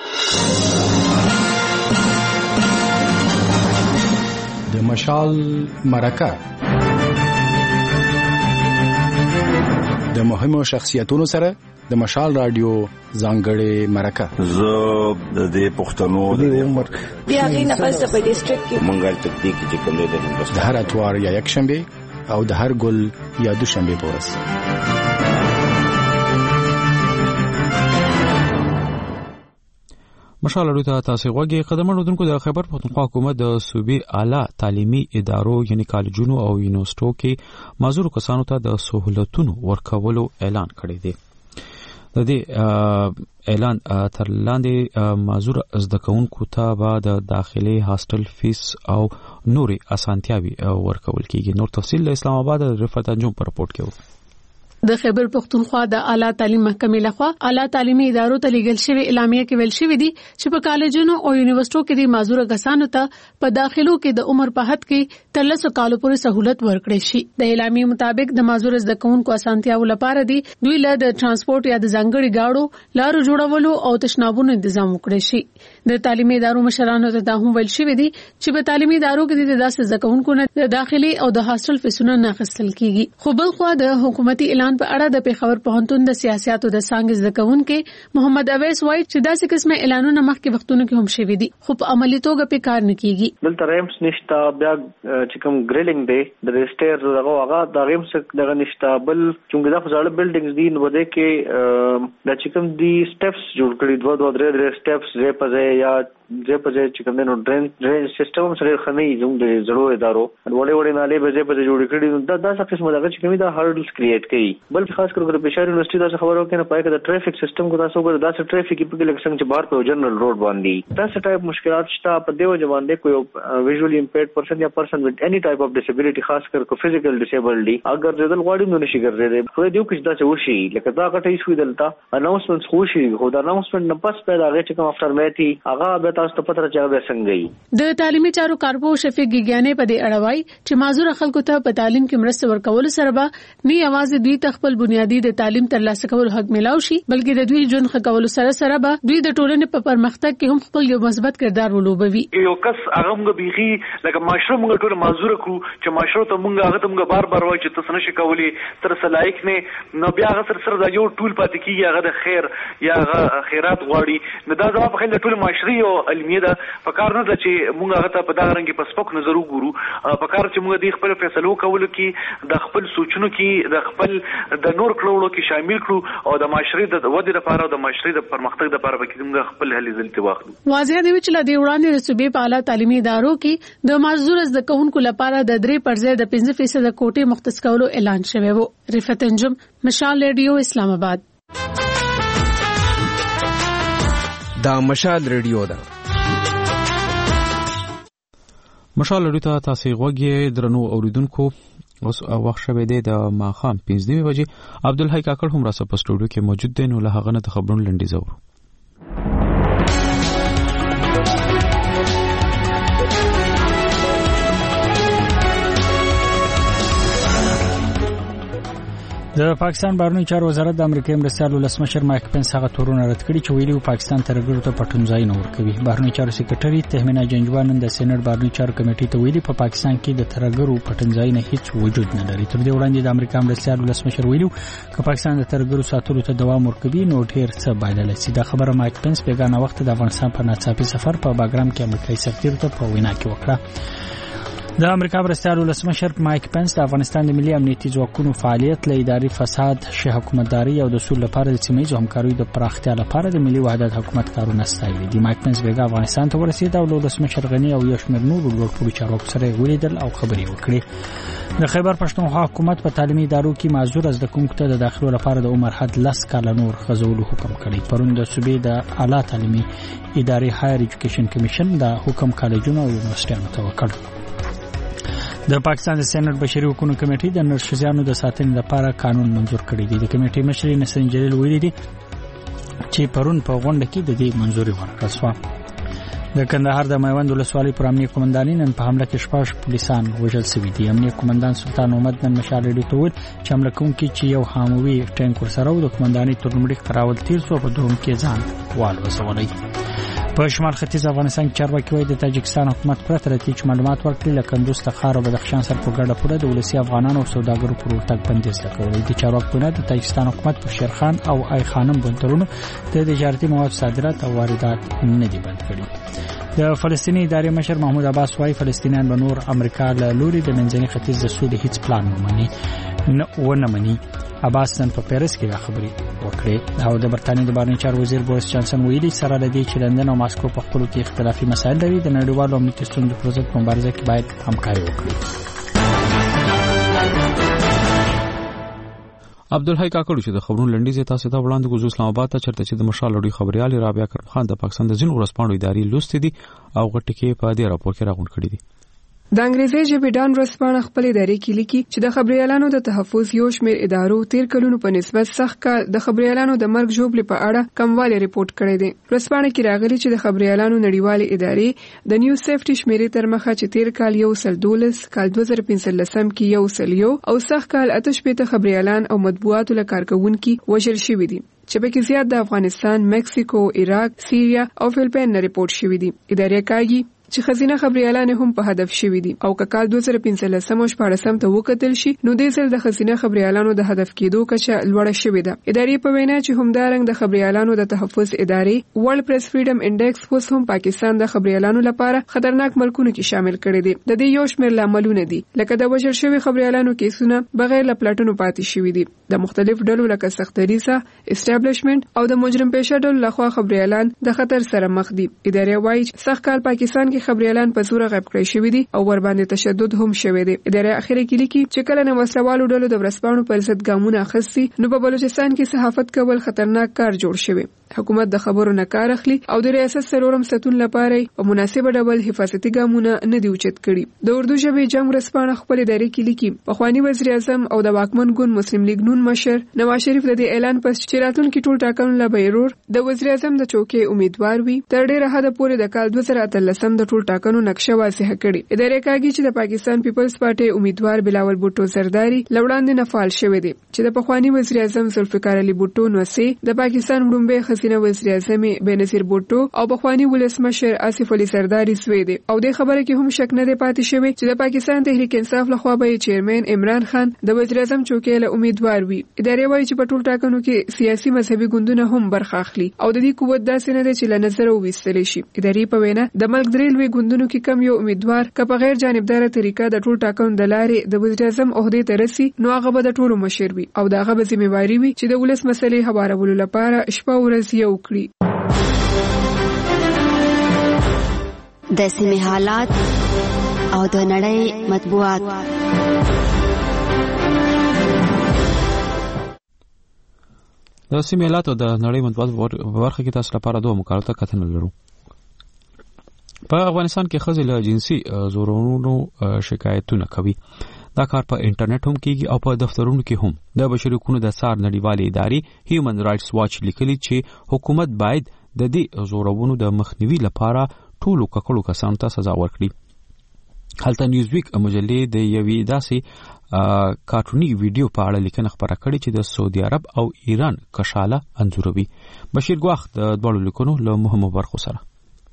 د مشال مرکه د مهمو شخصیتونو سره د مشال رادیو ځانګړې مرکه زه د پښتنو د عمر بیا غي نفس په ډیسټریکټ کې منګل تکتیک چې کوم د هندوستان د هر اتوار یا یک شنبه او د هر ګل یا دوشنبه په ورځ مشال اړو ته تاسو غوږی قدمن ودونکو د خیبر پختونخوا حکومت د صوبې اعلی تعلیمي ادارو یعنی کالجونو او یونیورسيټو کې معذور کسانو ته د سہولتونو ورکولو اعلان کړی دی د دې اعلان تر لاندې معذور زده کوونکو ته به د داخلي هاستل فیس او نوري اسانتیاوي ورکول کیږي نور تفصیل د اسلام آباد رفعت انجم پر رپورټ کې د خیبر پختونخوا د اعلی تعلیم محکمې لخوا اعلی تعلیمي ادارو ته لیږل شوی اعلامیه کې ویل شوی دی چې په کالجونو او یونیورسيټو کې د معذور کسانو ته په داخلو کې د عمر په حد کې تر لسو کالو پورې سہولت ورکړي شي د اعلامیه مطابق د معذور زده کوونکو اسانتیاو لپاره دی دوی له د ترانسپورت یا د ځانګړي گاډو لارو جوړولو او تشنابونو تنظیم وکړي شي د تعلیمي ادارو مشرانو ته دا هم ویل شوی دی چې په تعلیمي ادارو کې د داسې زده کوونکو نه د داخلي او د هاستل فیسونه نه اخیستل کیږي خو بل خو د حکومتي اعلان په اړه د پیښور پوهنتون د سیاستو د څنګه ځکهونکو محمد اویس وایي چې داسې قسمه اعلانونه مخکې وختونو کې هم شوي دي خو په عملي توګه په کار نه کیږي دلته ریمس نشته بیا چې کوم ګریلینګ دی د ریسټیر دغه هغه د ریمس دغه نشته بل چې دا فزاله بلډینګز دي نو د کې د چې کوم دي سټپس جوړ کړي دوه دوه درې درې سټپس زې په ځای یا زې په ځای چې کوم نو ډرین ډرین سیستم سره خنۍ زوم د زړو ادارو وړي وړي نالې به زې په ځای جوړ کړي دا دا څه قسمه دغه چې کوم دا هارډلز کریټ کوي بل خاص کر د پېښور یونیورسيټي دا خبرو کې نه پای کې د ټریفیک سیستم کو تاسو ګور دا څه ټریفیک په کې لکه څنګه چې بهر په جنرال روډ باندې دا څه ټایپ مشکلات شته په دیو ځوان دي کوئی ویژولی امپیرډ پرسن یا پرسن وذ اني ټایپ اف ډیسابیلیټي خاص کر کو فزیکل ډیسیبلډي اگر زدل غواړي نو نشي ګرځي خو دیو کې دا څه وشي لکه دا غټي شوې دلته اناونسمنت خو شي خو دا اناونسمنت نه پس پیدا غي چې کوم افټر میتي هغه به تاسو ته پته راځي څنګه د تعلیمي چارو کارپو شفیق ګیګانې په دې اړوي چې معذور خلکو ته په تعلیم کې مرسته ورکول سره به نه یوازې دوی تخپل بنیادی د تعلیم ترلاسه کول حق ملاوي شي بلکې د دوی ژوند ښه کول سره سره به دوی د ټولنې په پرمختګ کې هم خپل یو مثبت کردار ولوبوي یو کس هغه موږ بيخي لکه معاشره موږ ټول معذور کو چې معاشره ته موږ هغه ته موږ بار بار وایي چې تاسو نشئ کولی تر سلایق نه نو بیا هغه سره سره دا یو ټول پاتې کیږي هغه د خیر یا هغه خیرات غواړي نو دا ځواب خل ټول معاشري او علمي ده په کار نه چې موږ هغه ته په دغه رنګ په سپک نظر وګورو په کار چې موږ د خپل فیصلو کولو کې د خپل سوچونو کې د خپل د نور کړهو کې شامل کړو او د معاشري د ودې لپاره او د معاشري د پرمختګ لپاره به موږ خپل هلې ځلې واخلو. واضح دی چې لدی وړاندې د صوبې په اعلی تعلیمي ادارو کې د معذور زده کوونکو لپاره د درې پر ځای د پنځه فیصد کوټې مختص کولو اعلان شوی و. رفعت انجم، مشال ریډیو، اسلام آباد. دا مشال ریډیو ده. مشال ریډیو ته تاسو غوږی درنو اوریدونکو. اوس وخت شوه دی د ماخام پنځه بجې. عبدالحی کاکړ هم راسه په سټوډیو کې موجود دی، نو له هغه نه د خبرونو لنډیز اورو. د پاکستان بهرنی چارو وزارت د امریکای مرستیال ولسمشر مایک پنس هغه تورونه رد کړي چې ویلي پاکستان ترګرو ته پټونځای نه ورکوي. بهرنی چارو سکرټری تهمینا جنجوان د سېنات بهرنی چارو کمیټې ته ویلي په پاکستان کې د ترګرو پټونځای نه هیڅ وجود نه لري. تر دې وړاندې د امریکا مرستیال ولسمشر ویلي چې پاکستان د ترګرو ساتلو ته دوام ورکوي نو ډیر څه بایلل شي. دا خبره مایک پنس بیګانه وخت د افغانستان په ناڅاپي سفر په باګرام کې امریکایي سفیر ته په وینا کې وکړه. د امریکا مرستیال ولسمشر مایک پنس د افغانستان د ملي امنیتي ځواکونو فعالیت له اداري فساد، شه حکومتداري او د سول لپاره د سیمه‌ییزو همکاریو د پراختیا لپاره د ملي وحدت حکومت کارونه ستایي دي. مایک پنس بیګا افغانستان ته ورسېد او ولسمشر غنی او یو شمېر نور لوړپوړي چارواکو سره ولیدل او خبرې وکړې. د خیبر پښتونخوا حکومت په تعلیمي ادارو کې معذور زده کوونکو ته د داخلو لپاره د عمر حد لس کاله نور غځولو حکم کړی. پرون د صوبې د اعلی تعلیمي ادارې هایر ایجوکیشن کمیشن د حکم کالجونو او یونیورسيټونو ته وکړ. د پاکستان د سېنات بشري حقوقو کمیټې د نرښځانو د ساتنې لپاره قانون منظور کړی دی. د کمیټې مشر نسرین جلیل ویلي دی چې پرون په غونډه کې د دې منځوري ورکړل شوه. د کندهار د میوند ولسوالۍ پر امنیه قومندانۍ نن په حمله کې شپږ پولیسان وژل شوي دي. امنیه قومندان سلطان محمد نن مشال ریډیو ته وویل چې حمله کوونکي چې یو حاموي ټینک ورسره و د قومندانۍ تر لومړي خراول تیر شو په دوم کې ځان والوځولی. په شمال ختیځ افغانستان کې چارواکي وايي د تاجکستان حکومت پرته له دې چې معلومات ورکړي له کندوز تخار او بدخشان سره په ګډه پوره د ولسی افغانانو او سوداګرو پر ورتګ بندیز لګولې. د چارواکو نه د تاجکستان حکومت په شیرخان او آی خانم بندرونو د تجارتي مواد صادرات او واردات نه دي بند کړي. د فلسطیني ادارې مشر محمود عباس وايي فلسطینیان به نور امریکا له لوري د منځني ختیځ د سولې هیڅ پلان نه مني نه ونه مني. عباس نن په پیرس کې خبرې وکړې او د برتانیې د بهرنی چارو وزیر بوریس جانسن ویلي سره د دې چې لندن او ماسکو په خپلو کې اختلافي مسایل لري د نړیوالو امنیتي ستونزو پر ضد مبارزه کې باید همکاري وکړي. عبدالحی کاکړ چې د خبرونو لنډیز تاسو ته وړاندې کوم اسلام آباد ته چرته چې د مشال لړۍ خبريال رابعه کرم خان د پاکستان د ځینو ورسپانو ادارې لوستې دي او غټ کې په دې راپور کې راغونډ کړی دي. د انګریزي ژبې ډان ورسپانه خپل ادارې کې لیکي چې د خبريالانو د تحفظ یو شمېر ادارو تیر کلونو په نسبت سخت کال د خبريالانو د مرګ ژوبلې په اړه کموالی ریپورت کړی دی. ورسپانه کې راغلي چې د خبريالانو نړیوالې ادارې د نیو سیفټي شمیرې تر مخه چې تیر کال یو سل دولس، کال دوه زره پنځلسم کې یو سل یو او سخت کال اته شپېته خبريالان او مطبوعاتو له کارکونکو وژل شوي دي چې پکې زیات د افغانستان، مکسیکو، عراق، سیریا او فلپین نه ریپورت شوي دي. ادارې کاږي چې خزینه خبريالان هم په هدف شوي دي او کال دوه زره پنځلسم او شپږم ته وکتل شي نو د ځل د خزینه خبريالانو د هدف کېدو کچه لوړه شوې ده. ادارې په وینا چې همدارنګ د خبريالانو د تحفظ ادارې ورلد پریس فریډم انډیکس اوس هم پاکستان د خبريالانو لپاره خطرناک ملکونو کې شامل کړي دي. د دې یو شمېر لاملونه دي لکه د وژل شوي خبريالانو کیسونه بغیر له پلاټونو پاتې شوي دي، د مختلف ډلو لکه سختریزه، اسټابلیشمنت او د مجرم پیشه ډلو لخوا خبريالان د خطر سره مخ دي. ادارې وايي چې سخت کال پاکستان کې خبريالان په زور غیب کړی شوی دي او ور باندې تشدد هم شوی دی. ادارې اخیری کې لیکي چې کله نه وسلوالو ډلو د ورسپانو پر ضد ګامونه اخیستي نو په بلوچستان کې صحافت کول خطرناک کار جوړ شوی. حکومت د خبرو نه کار اخلي او د ریاست سرورم ستون لپاره په مناسبه ډول حفاظتي ګامونه نه دی اوچت کړي. د اردو ژبې جنگ ورسپانه خپل ادارې کې لیکي پخوانی وزیر اعظم او د واکمن ګوند مسلم لیگ نون مشر نواز شریف د دې اعلان پس چې راتلونکي ټول ټاکنو لا بیرور د وزیر اعظم د چوکۍ امیدوار وي تر ډیره حد پورې د کال دوه زره اتلسم د ټول ټاکنو نقشه واضح کړي. ادارې کاږي چې د پاکستان پیپلز پارټي امیدوار بلاول بوټو زرداری لوړاندې نه فعال شوی دی چې د پخوانی وزیر اعظم ذوالفقار علي بوټو نوسي د پاکستان وړومبي سابقین وزیر اعظم بنظیر بوټو او بخوانی ولسمشر آصف علي زرداری سوی دی او د خبره کې هم شک نه دی پاتې شوی چې د پاکستان تحریک انصاف لخوا به چیرمن عمران خان د وزیر اعظم چوکۍ له امیدوار وي. ادارې وایي چې په ټول ټاکنو کې سیاسي مذهبي ګوندونه هم برخه اخلي او د دې قوت داسې نه دی چې له نظر وویستل شي. ادارې په وینا د ملک درې لوی ګوندونو کې کم یو امیدوار که په غیر جانبدار طریقه د ټول ټاکنو د لارې د وزیر اعظم عہدې ته رسي نو هغه به د ټولو مشر وي او د هغه به ذمہواري وي چې د ولس مسلې هوارولو لپاره شپه ورځ یو کړي. د سیمې حالات او د نړۍ مطبوعات. د سیمې حالات او د نړۍ مطبوعات په برخه کې تاسو لپاره دوه مقالو ته کتنه لرو. په افغانستان کې ښځې له جنسي زورونو شکایتونه کوي. دا کار په انټرنیټ هم کیږي او په دفترونو کې هم. د بشري حقوقو د څار نړیوالې ادارې هیومن رائټس واچ لیکلي چې حکومت باید د دې زورونو د مخنیوي لپاره ټولو ککړو کسانو ته سزا ورکړي. هلته نیوزویک مجلې د یوې داسې کارټوني ویډیو په اړه لیکنه خپره کړې چې د سعودي عرب او ایران کشاله انځوروي. بشیر ګواخ د دوړو لیکونو له مهمو برخو سره.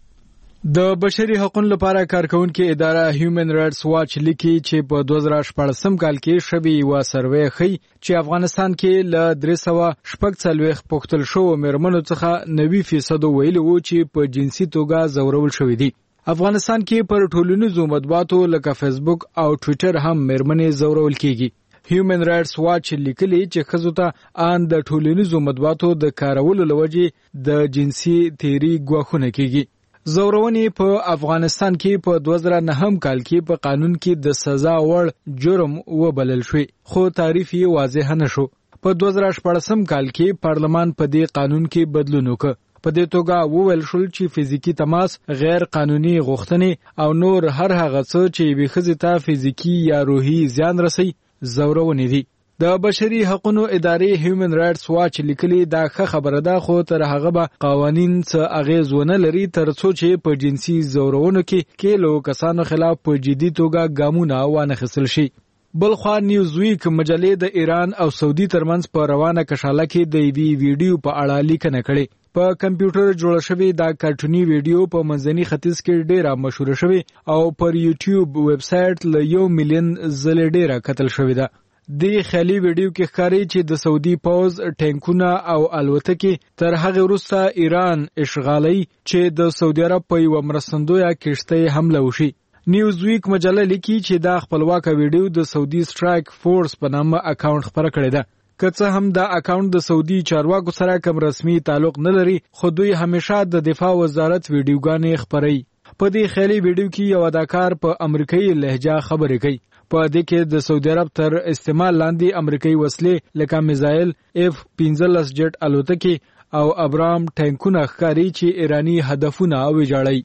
د بشري حقوقو لپاره کارکونکو اداره هیومن رائټس واچ لیکي چې په دوه زره شپږم کال کې شوی و سروې خي چې افغانستان کې ل درې سوه شپږ څلوېښت پوښتل شو مېرمنو څخه نوي فیصد ویلي وو چې په جنسي توګه زورول شوی دي. افغانستان کې پر ټولنیزو مطبوعاتو لکه فیسبوک او ټوئیټر هم مېرمنې زورول کیږي. هیومن رائټس واچ لیکلي چې ښځو ته ان د ټولنیزو مطبوعاتو د کارولو لوجې د جنسي تیری ګواښونه کیږي. زورونې په افغانستان کې په دوه زره نهم کال کې په قانون کې د سزا وړ جرم وبلل شو خو تعریف یې واضح نه شو. په دوه زره شپږم کال کې پارلمان په دې قانون کې بدلون وکړ. په دې توګه وویل شو چې فزیکی تماس غیر قانوني غوښتنې او نور هر هغه څه چې به ښځې ته فزیکی یا روحي زیان رسي زورونه دي. د بشري حقوقو ادارې هیومن رائټس واچ لیکلي دا ښه خبره ده خو تر هغه به قوانین څه اغیز ونه لري تر څو چې په جنسي زورونو کې کېلو کسانو خلاف په جدي توګه ګامونه وانخیستل شي. بلخوا نیوزویک مجلې د ایران او سعودي ترمنځ په روانه کشاله کې د یوې ویډیو په اړه لیکنه کړې. په کمپیوټر جوړ شوی دا کارټوني ویډیو په منځني ختیځ کې ډیره مشهور شوی او پر یوټیوب ویب سټ له یو میلیون ځله ډیره کتل شوی ده. د خالي ویډیو کې ښکاري چې د سعودي پوز ټینکونه او الوتکې تر هغه وروسته ایران اشغالي چې د سعودي عرب په یو مرستندویه کشته حمله وشي. نیوزویک مجله لیکي چې دا خپلواک ویډیو د سعودي سټرایک فورس په نامه اکاونټ خبره کړې ده. که څه هم دا اکاونټ د سعودي چارواکو سره کوم رسمي تعلق نه لري خو دوی همیشه د دفاع وزارت ویډیوګانې خبري. په دې خالي ویډیو کې یو اداکار په امریکایي لهجه خبرې کوي. په دې کې د سعودي عرب تر استعمال لاندې امریکایي وسلې لکه میزایل اف پنځلس جټ الوتکې او ابرام ټینکونه ښکاري چې ایرانی هدفونه ویجاړي.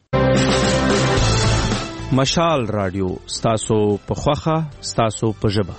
مشال رادیو ستاسو په خوخه ستاسو په ژبه.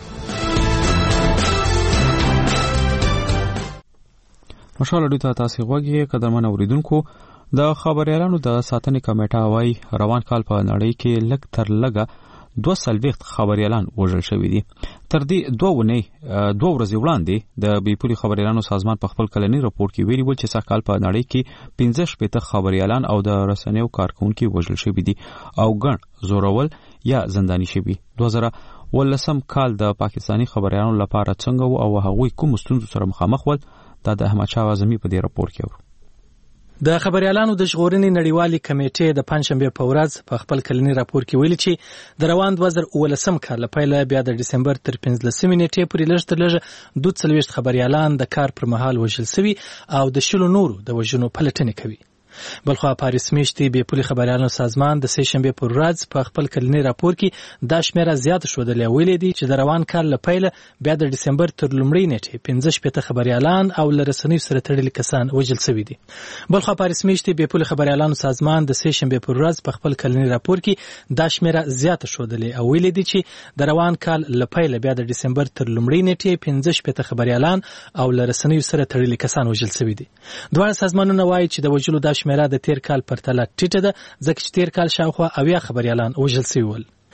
مشال رادیو ته تاسو غوږی قدرمن اوریدونکو. د خبريالانو د ساتنې کمیټه وايي روان کال په نړۍ کې لږ تر لږه دوه سلويخت خبريالان وژل شوي دي. تر دې دوه ونې دوه ورځې وړاندې د بیپوري خبريالانو سازمان په خپل کلنی راپور کې ویلي و چې سږ کال په نړۍ کې پنځه شپېته خبريالان او د رسنیو کارکونکو وژل شوي دي او ګڼ زورول یا زنداني شوي. دوه زره ولسم کال د پاکستانی خبريالانو لپاره څنګه او هغوی کوم ستونزو سره مخامخ ول دا د احمد شاه اعظمي په دې راپور کې و. د خبريالانو د ژغورنې نړیوالې کمیټې د پنځشنبه په ورځ په خپل کلنی راپور کې ویلي چې د روان دوه زره ولسم کال لپاره بیا د دسمبر تر پنځلسمې نیټې پورې لږ تر لږه دوه څلوېښت خبريالان د کار پر مهال وژل شوي او د شلو نورو د وژنو پلټنې کوي. بلخوا پاریس میشتي بیپوري خبريالانو سازمان د سه شنبه پر ورځ په خپل کلنی راپور کې دا شمیره زیات شو د ویلې دي چې د روان کال لپاره بیا د دسمبر تر لومړۍ نیټې پنځه شپېته خبريالان او لرسنۍ سره تړلي کسان وژل شوي دي. بلخوا پاریس میشتي بیپوري خبريالانو سازمان د سه شنبه پر ورځ په خپل کلنی راپور کې دا شمیره زیات شو د ویلې دي چې د روان کال لپاره بیا د دسمبر تر لومړۍ نیټې پنځه شپېته خبريالان او لرسنۍ سره تړلي کسان وژل شوي دي. دواړه سازمانونه وایي چې د وژلو د شمیره د تیر کال پرتله ټیټه ده ځکه چې تیر کال شاوخوا اویا خبريالان وژل شوي ول.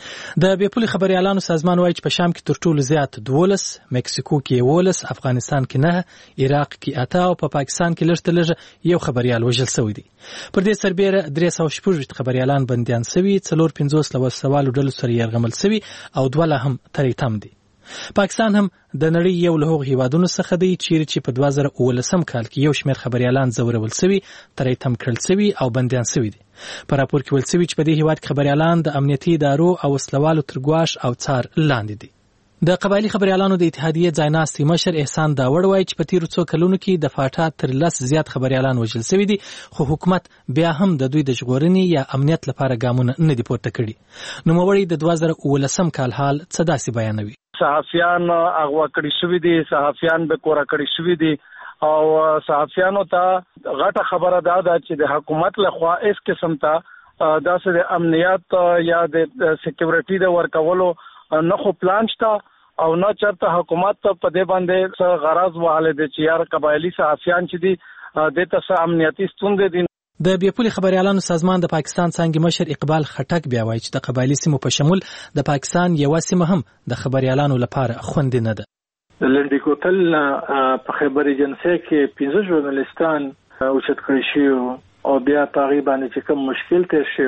د بیپولي خبريالانو سازمان وایي چې په شام کې تر ټولو زیات دولس، مکسیکو کې ولس، افغانستان کې نه، عراق کې اته او په پاکستان کې لږ تر لږه یو خبريال وژل شوی دی. پر دې سربېره درې سوه شپږ خبريالان بنديان شوي، څلور پنځوس له وسوالو ډلو سره یرغمل شوي او دوه لا هم ترې تم دي. پاکستان هم د نړۍ یو له هغو هیوادونو څخه دی چیرې چې په دوه زره اوولسم کال کې یو شمېر خبریالان ځورول شوي، ترې تم کړل شوي او بندیان شوي دي. په راپور کې ویل شوي چې په دې هیواد کې خبریالان د امنیتي ادارو او وسلوالو تر ګواښ او څار لاندې دي. د قبایلي خبریالانو د اتحادیې ځایناستي مشر احسان داوړ وایي چې په تیرو څو کلونو کې د فاټا تر لس زیات خبریالان وژل شوي دي، خو حکومت بیا هم د دوی د ژغورنې یا امنیت لپاره ګامونه نه دي پورته کړي. نوموړی د دوه زره اوولسم کال حال څه داسې بیانوي. صحافیان اغوا کړي شوي دي، صحافیان به کورا کړي شوي دي او صحافیانو ته غټه خبره دا ده چې د حکومت لخوا اس قسم ته داسې د امنیت یا د سکیورټي د ورکولو نه خو پلان شته او نه چرته حکومت په دې باندې غرض وهاله دي چې یار قبایلی صحافیان چې دي د تاسو امنیتي ستونزې دي. د بیپولي خبريالانو سازمان د پاکستان څنګه مشر اقبال خټک بیا وایي چې د قبایلی سیمو په شمول د پاکستان یو سیمه هم د خبريالانو لپاره خوندې نه ده. لنډی کوتل په خبر ایجنسی کې پنځه ژورنالیستان اوچت کړي شي او بیا پاغي باندې چې کوم مشکل تیر شي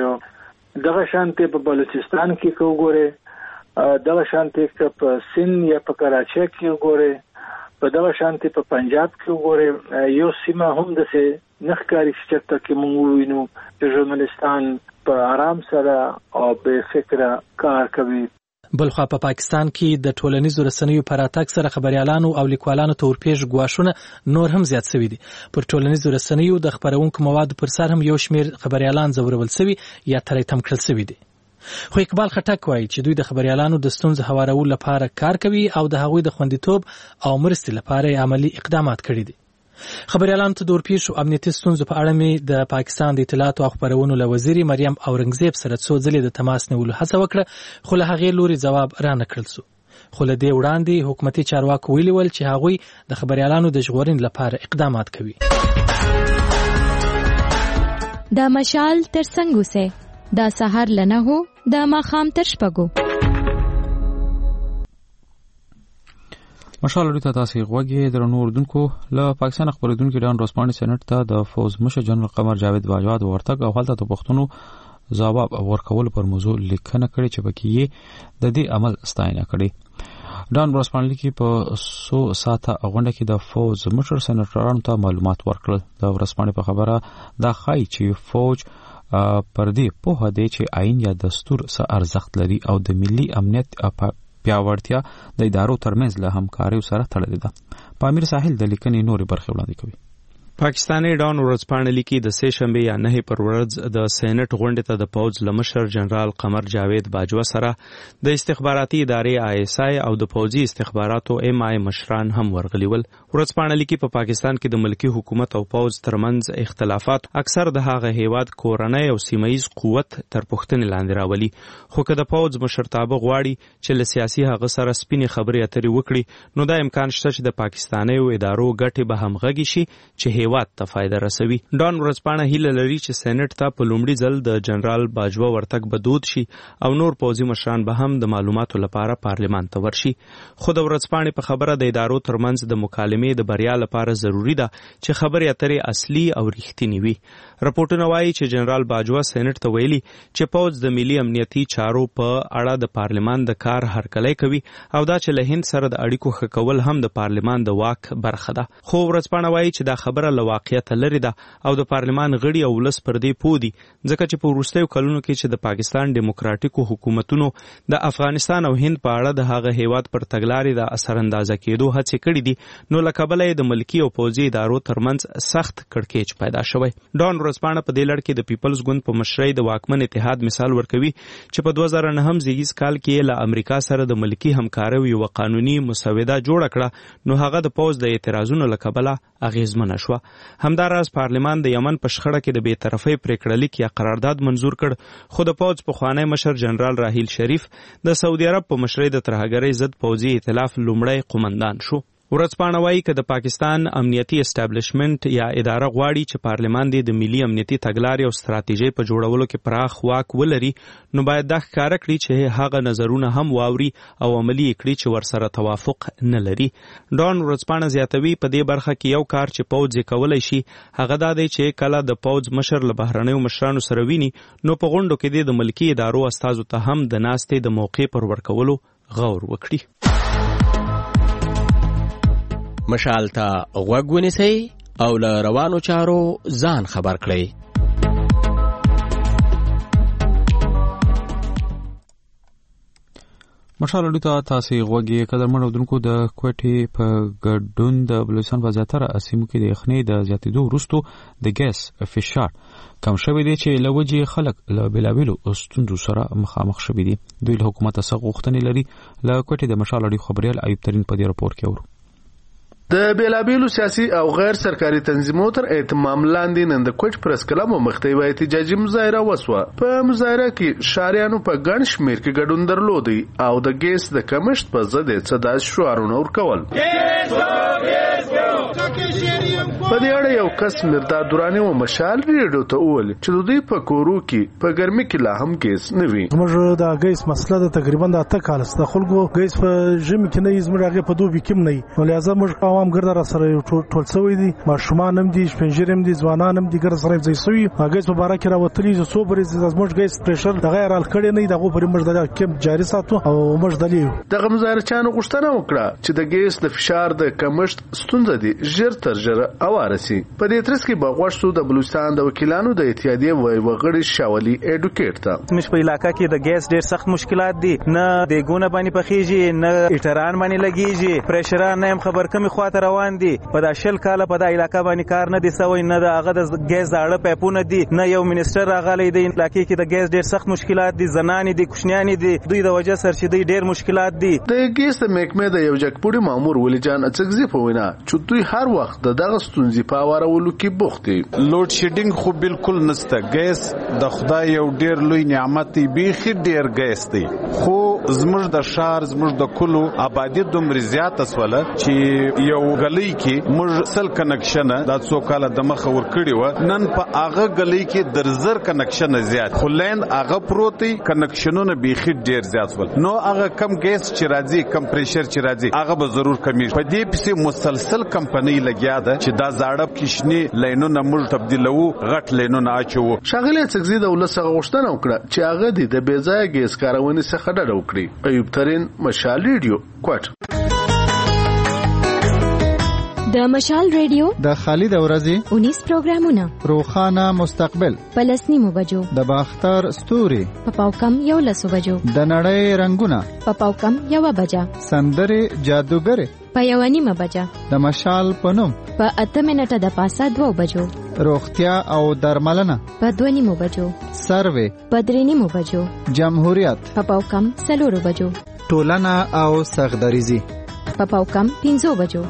دغه شانته په بلوچستان کې کوګوره، دغه شانته په سند یا په کراچۍ کې وګوره، په دغه شانته په پنجاب کې وګوره. یو سیمه هم د سه نخکاری چې تک مونږ وینو چې ژورنالیستان په آرام سره او په فکر کار کوي. بلخوا په پاکستان کې د ټولنیزو رسنیو پر اتاک سره خبريالانو او لیکوالانو ته ورپېژ ګواښونه نور هم زیات شوي دي. پر ټولنیزو رسنیو د خبرونکو موادو پر سر هم یو شمېر خبريالان ځورول شوي یا ترې تم کړل شوي دي. خو اقبال خټک وایي چې دوی د خبريالانو د ستونزو هوارولو لپاره کار کوي او د هغوی د خوندیتوب او مرستې لپاره عملی اقدامات کړي دي. خبريالانو ته د ورپېښو امنیتي ستونزو په اړه مې د پاکستان د اطلاعات او خبرونو له وزیري مریم اورنګزیب سره څو ځلې د تماس نیولو هڅه وکړه، خو له هغې لوري ځواب را نه کړل شو. خو له دې وړاندې حکومتي چارواکو ویلي ول چې هغوی د خبريالانو د ژغورنې لپاره اقدامات کوي. د مشال تر څنګ اوسئ، د سهار له نهو د ماښام تر شپږو. مشال لري تاسو غوږی درنو اردوونکو له پاکستان خبرونکو ډان روسپانډي سېنات ته د فوز مشر جنرال قمر جاوید باجوا د ورتګ او حالت ته پښتنو ځواب ورکول پر موضوع لیکنه کړې چې پکې د دې عمل ستاینه کړې. ډان روسپانډي کې په سو ساته غونډه کې د فوز مشر سېناتورانو ته معلومات ورکړل. د روسپانډي په خبره دا خای چې فوج پر دې په هده چې آئین یا دستور سره ارزښت لري او د ملي امنیت پیاوړتیا د ادارو ترمنځ له همکارۍ سره تړلې ده. پامیر ساحل د لیکنې نورې برخې وړاندې کوي. پاکستاني ډان ورځپاڼه لیکي د سه شنبه یا نه پر ورځ د سېنات غونډې ته د پوز لمشر جنرال قمر جاوید باجوا سره د استخباراتي ادارې آی اس آی او د پوزي استخباراتو ایم آی مشران هم ورغلي ول. ورځپاڼه لیکي په پاکستان کې د ملکی حکومت او پوز ترمنځ اختلافات اکثر د هغه هیواد کورنۍ او سیمایي قوت تر پوښتنې لاندې راولي، خو که د پوز مشرتابه غواړي چې له سیاسي هغه سره سپینې خبرې اترې وکړي نو دا امکان شته چې د پاکستاني ادارو ګټې به همغږي شي چې هیواد ته فائدہ رسوي. ډان ورځپاڼه هیله لري چې سېنات ته په لومړي ځل د جنرال باجوا ورتګ بدود شي او نور پوځي مشران به هم د معلوماتو لپاره پارلمان ته ورشي. خو د ورځپاڼې په خبره د ادارو ترمنځ د مکالمې د بریا لپاره ضروری ده چې خبرې اترې اصلي او رښتینی وي. راپورټونه وایي چې جنرال باجوا سېنات ته ویلي چې پوځ د ملي امنیتي چارو په اړه د پارلمان د کار هرکلی کوي او دا چې له هند سره د اړیکو ښه کول هم د پارلمان د واک برخه ده. خو ورځپاڼه وایي چې دا خبره له واقعیت لري ده او د پارلمان غړي او ولس پر دې پوه دي، ځکه چې په وروستیو کلونو کې چې د پاکستان ډیموکراتیکو حکومتونو د افغانستان او هند په اړه د هغه هیواد پر تګلارې د اثر اندازه کېدو هڅې کړې دي، نو له کبله د ملکی او پوځي ادارو ترمنځ سخت کړکېچ پیدا شوی. ډان ورځپاڼه په دې لړ کې د پیپلز ګوند په مشرۍ د واکمن اتحاد مثال ورکوي چې په دوه زره نهم زیږیز کال کې له امریکا سره د ملکی همکارۍ یو قانوني مسوده جوړه کړه، نو هغه د پوځ د اعتراضونو له کبله اغیزمنه شوه. همداراز پارلمان د یمن په شخړه کې د بې طرفۍ پریکړه لیک یا قرارداد منزور کړ، خو د پوځ پخوانی مشر جنرال راحیل شریف د سعودي عرب په مشرۍ د ترهګرۍ ضد پوځي ائتلاف لومړی قومندان شو. ورځپاڼه وایي که د پاکستان امنیتي اسټابلیشمنت یا اداره غواړي چې پارلمان دې د ملي امنیتي تګلارې او ستراتیژۍ په جوړولو کې پراخ واک ولري نو باید دا ښکاره کړي چې هغه نظرونه هم واوري او عملي یې کړي چې ورسره توافق نه لري. ډان ورځپاڼه زیاتوي په دې برخه کې یو کار چې پوځ یې کولی شي هغه دا دی چې کله د پوځ مشر له بهرنیو مشرانو سره ویني نو په غونډو کې دې د ملکي ادارو استازو ته هم د ناستې د موقع پر ورکولو غور وکړي. مشال ته غوږ ونیسئ او له روانو چارو ځان خبر کړئ. مشال اړو ته تاسو غوږی قدرمن اودونکو د کوټې په ګډون د بلوچستان په زیاتره سیمو کې د یخنۍ د زیاتېدو وروسته د ګیس فشار کم شوی دی چې لوجې خلک له بېلابېلو ستونزو سره مخامخ شوي دي. دوی له حکومت څخه غوښتنې لري. له کوټې د مشال اړو خبريال ایوب ترین په دې راپور کې اورو. د بیلابیلو سیاسي او غیر سرکاري تنظیمونو تر اهتمام لاندې نن د کوټ پرس کلب مخته یو احتجاجي مظاهره وسوه. په مظاهره کې ښاریانو په ګڼ شمېر کې ګډون درلودی او د ګیس د کمښت په ضد څه داسې شعارونه ورکول. په دې اړه یو کس مرداد دوراني و مشال ریډیو ته وویل چې د دوی په کورو کې په ګرمۍ کې لا هم ګیس نه وي. زموږ د ګیس مسله د تقریبا د اته کال څخه د خلکو ګیس په ژمي کې نه زموږ هغه په دوبي کې نه نو لہذا موږ عوام ګرځا را سره ټول څوي دي ماشومان هم دي شپنجر هم دي ځوانان هم دي ګر سره ځای سوي ګیس په باره کې راوتلي چې څو برې زموږ ګیس پريشر د غیر ال کړي نه دغه پر موږ د کم جاري ساتو او موږ دلی دغه مظاهره چانه غوښتنه وکړه چې د ګیس د فشار د کمښت ستونزه دي ژر تر ژره اوارسي. په دې ترڅ کې بغوښتو د بلوچستان د وکیلانو د اتحادیې وای وغړي شاولي اډوکیټ ته مش په علاقہ کې د ګیس ډېر سخت مشکلات دي نه د ګونه باندې پخېږي نه اټران باندې لګيږي پريشران نه هم خبر کمی خواته روان دي. په دا شل کاله په دا علاقہ باندې کار نه دي سوی نه د هغه د ګیس اړه پایپونه دي نه یو منیسټر راغلی دی. علاقې کې د ګیس ډېر سخت مشکلات دي زنان دي کوشنیان دي دوی د وجه سره چې دوی ډېر مشکلات دي. د ګیس د محکمې د یو جګپوړي مامور ولی جان اڅګزي په وینا چې دوی هر وخت د دغه ستونزې په اورولو کې بوخت دي. لوډ شیډینګ خو بالکل نشته. ګیس د خدای یو ډېر لوی نعمت دی بیخي ډېر ګیس دی خو زموږ د شهر زموږ د کلو آبادی دومره زیاته سوله چې یو غلی کې موږ سل کنکشن د څو کاله د مخ ور کړی و نن په هغه غلی کې درزر کنکشن زیات خو لیند هغه پروتي کنکشنونه بیخي ډېر زیات ول نو هغه کم ګیس چې راځي کم پریشر چې راځي هغه به ضرور کمی. په دې پسې مسلسل کمپنی لګیا ده چې دا زاړه کښنی لینونه موږ تبدیلو غټ لینونه اچو. شاغله څګزي د ولسغه غوښتنه وکړه چې هغه د بیځای ګیس کارونې څخه ډډه وکړي. ایوب ترین مشال ریډیو کوټ. د مشال ریډیو د خالد ورځي انیس پروګرامونه روخانه مستقبل پلسنی مو بجو د باختر ستوري په پاوکم یو لسو بجو د نړۍ رنگونه په پاوکم یو بجا سندره جادوګر په یو نیمه بجا د مشال پنوم په اته منټه د پاسه دوه بجو روغتیا او درملنه په دوه نیمه بجو سروې په درې نیمه بجو جمهوریت په پاوکم سلورو بجو ټولنه او سغدریزي په پاوکم پنځو بجو.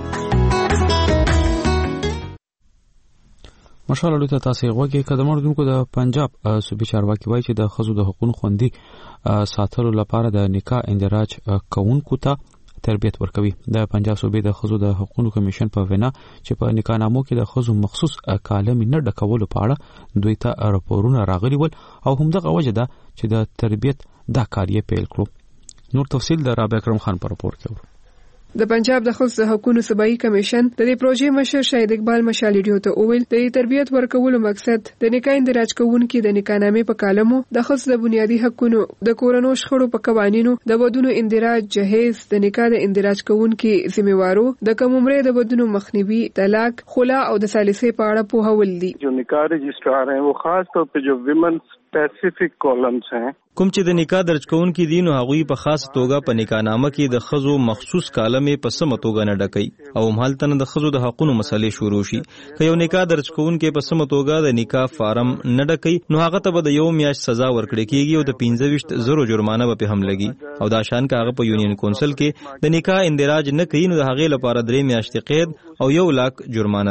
مشال اړو ته تاسو غوږی قدمر دونکو د پنجاب صوبې چارواکي وایي چې د خزو د حقوقو خوندي ساتلو لپاره د نکاح اندراج کوونکو ته تربیت ورکوي. د پنجاب صوبې د خزو د حقوقو کمیشن په وینا چې په نکاح نامو کې د خزو مخصوص کالم نه ډکولو په اړه دوی ته راپورونه راغلي ول او همدغه وجه ده چې د تربیت دا کار یې پیل کړو. نور تفصیل د رابعه اکرم خان په راپور کې. د پنجاب د خصوصي حقوقو صوبایي کمیشن د دې پروژې مشر شهید اقبال مشال ریډیو ته وویل د تربیت ورکولو مقصد د نکاح اندراج کوونکو د نکاح نامې په کالمو د خصوصي د بنیادی حقوقو د کورونو شخړو په قوانینو د ودونو اندراج جهیز د نکاح د اندراج کوونکو ذمہوارو د کم عمره د ودونو مخنیوي طلاق خلا او د ثالثه په اړه پوهول دي. جو نکاح رجسٹرار ہیں وہ خاص طور پہ جو ویمن اسپیسیفک کالمز ہیں کوم چې د نکاح درج کوونکو دي نو هغوی په خاص توګه په نکاح نامه کې د خزو مخصوص کالمې په سم توګه نه ډکې او مهالتنه د خزو د حقوقو مسلې شروع شي. که یو نکاح درج کوونکو په سم توګه د نکاح فارم نه ډکې نو هغه ته به د یو میاشت سزا ورکړي کیږي او د پنځه ویشت زرو جرمانه به په هم لګي او دا شان که هغه په یونین کونسل کې د نکاح اندراج نه کوي نو د هغې لپاره درې میاشتې قید او یو لاک جرمانه ده.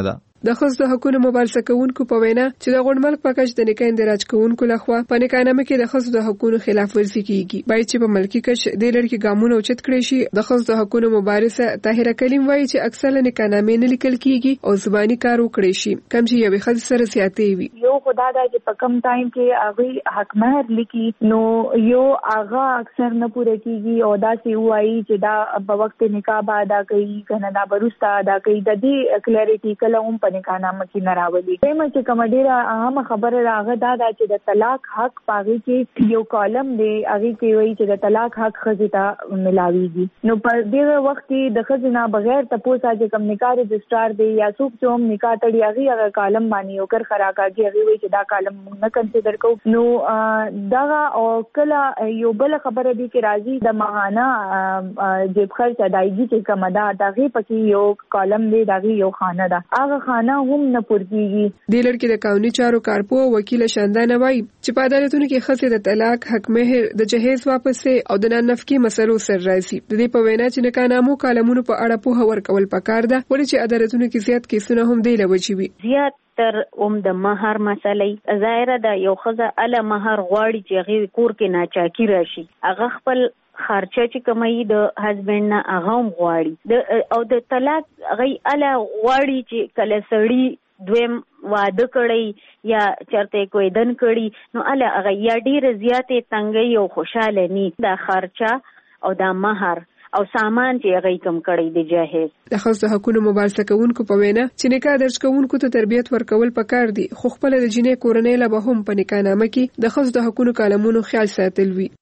د ښځو د حقوقو مبارزه کوونکو په وینا چې د غونډملک په کچ د نکاح اندراج کوونکو لخوا په نکاحنامه کې د ښځو د حقوقو خلاف ورزي کیږي. باید چې په ملکی کچ د لړ کې ګامونه اوچت کړي شي. د ښځو د حقوقو مبارزه طاهره کلیم وایي چې اکثره نکاحنامې نه لیکل کیږي او زبانی کار وکړي شي کم چې یوې ښځې سره سیاتې وي. یو خدا دا چې په کم ټایم کې هغه حق مہر لیکي نو یو هغه اکثر نه پوره کیږي او دا سی وایي چې دا په وخت نکاح با ادا کوي کنه دا بروستا ادا کوي. د دې کلیریټي کله هم په نکاحنامه کې نه راولي. دمه چې کوم ډیره اهم خبره راغله دا دا چې د طلاق حق پاږي کې یو کالم دی هغه کې وایي چې د طلاق حق خځې ته ملاويږي. نو په دې وخت کې د خځې نه بغیر تاسو چې کوم نکاح رجسٹر دی یا څوک چې هم نکاح تړي هغه هغه کالم باندې یو کر خراکاږي هغه وایي چې دا کالم موږ نه کنسیډر کوو. نو دا او کله یو بل خبره دی چې راځي د ماهانه جیب خرچ ادایګي چې کوم دا دغه پکې یو کالم دی دغه یو خانه ده هغه خانه هم نه پورتيږي. د لړ کې د قانوني چارو کارپو وکیل شاندانه وایي چې په عدالتونو کې خځې د طلاق حق مہر د جهیز واپس او د نفقي مسلو سر راځي. د دې په وینا چې نکاحنامو کالمونو په اړه په هور کول پکار ده ولې چې عدالتونو کې زیات کیسونه هم دی لوي وي. زیات تر اوم د مہر مسلې ظاهره ده یو خزه ال مہر غواړي چې غیر کور کې ناچاکی راشي هغه خپل خرچه چې کمای د هسبند نه هغه هم غواړي او د طلاق غي ال غواړي چې کله سړی دویم واده کړی یا چرته کوئی دن کړی نو ال هغه یا ډیر زیاتې تنګي او خوشاله ني د خرچه او د مہر او سامان چې هغه کم کړی دی جهیز. د ښځو حقوقو مبارزه کوونکو په وینا چې نکاح درج کوونکو ته تربیت ورکول پکار دي خو خپل د جنې کورنۍ له به هم په نکاحنامه کې د ښځو د حقوقو کالمونو خیال ساتل وي.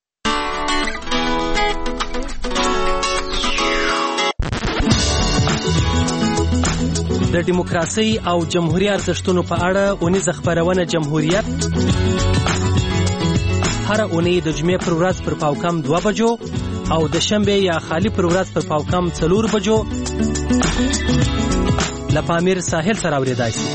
د دیموکراسي او جمهوریت ارزښتونو په اړه اونیزه خبرونه جمهوریت هر اونۍ د جمعې پر ورځ پر پاوکم دوه بجو او د شنبه یا خالی پر ورځ پر پاوکم څلور بجو لپامیر ساحل سره اوریدای شي.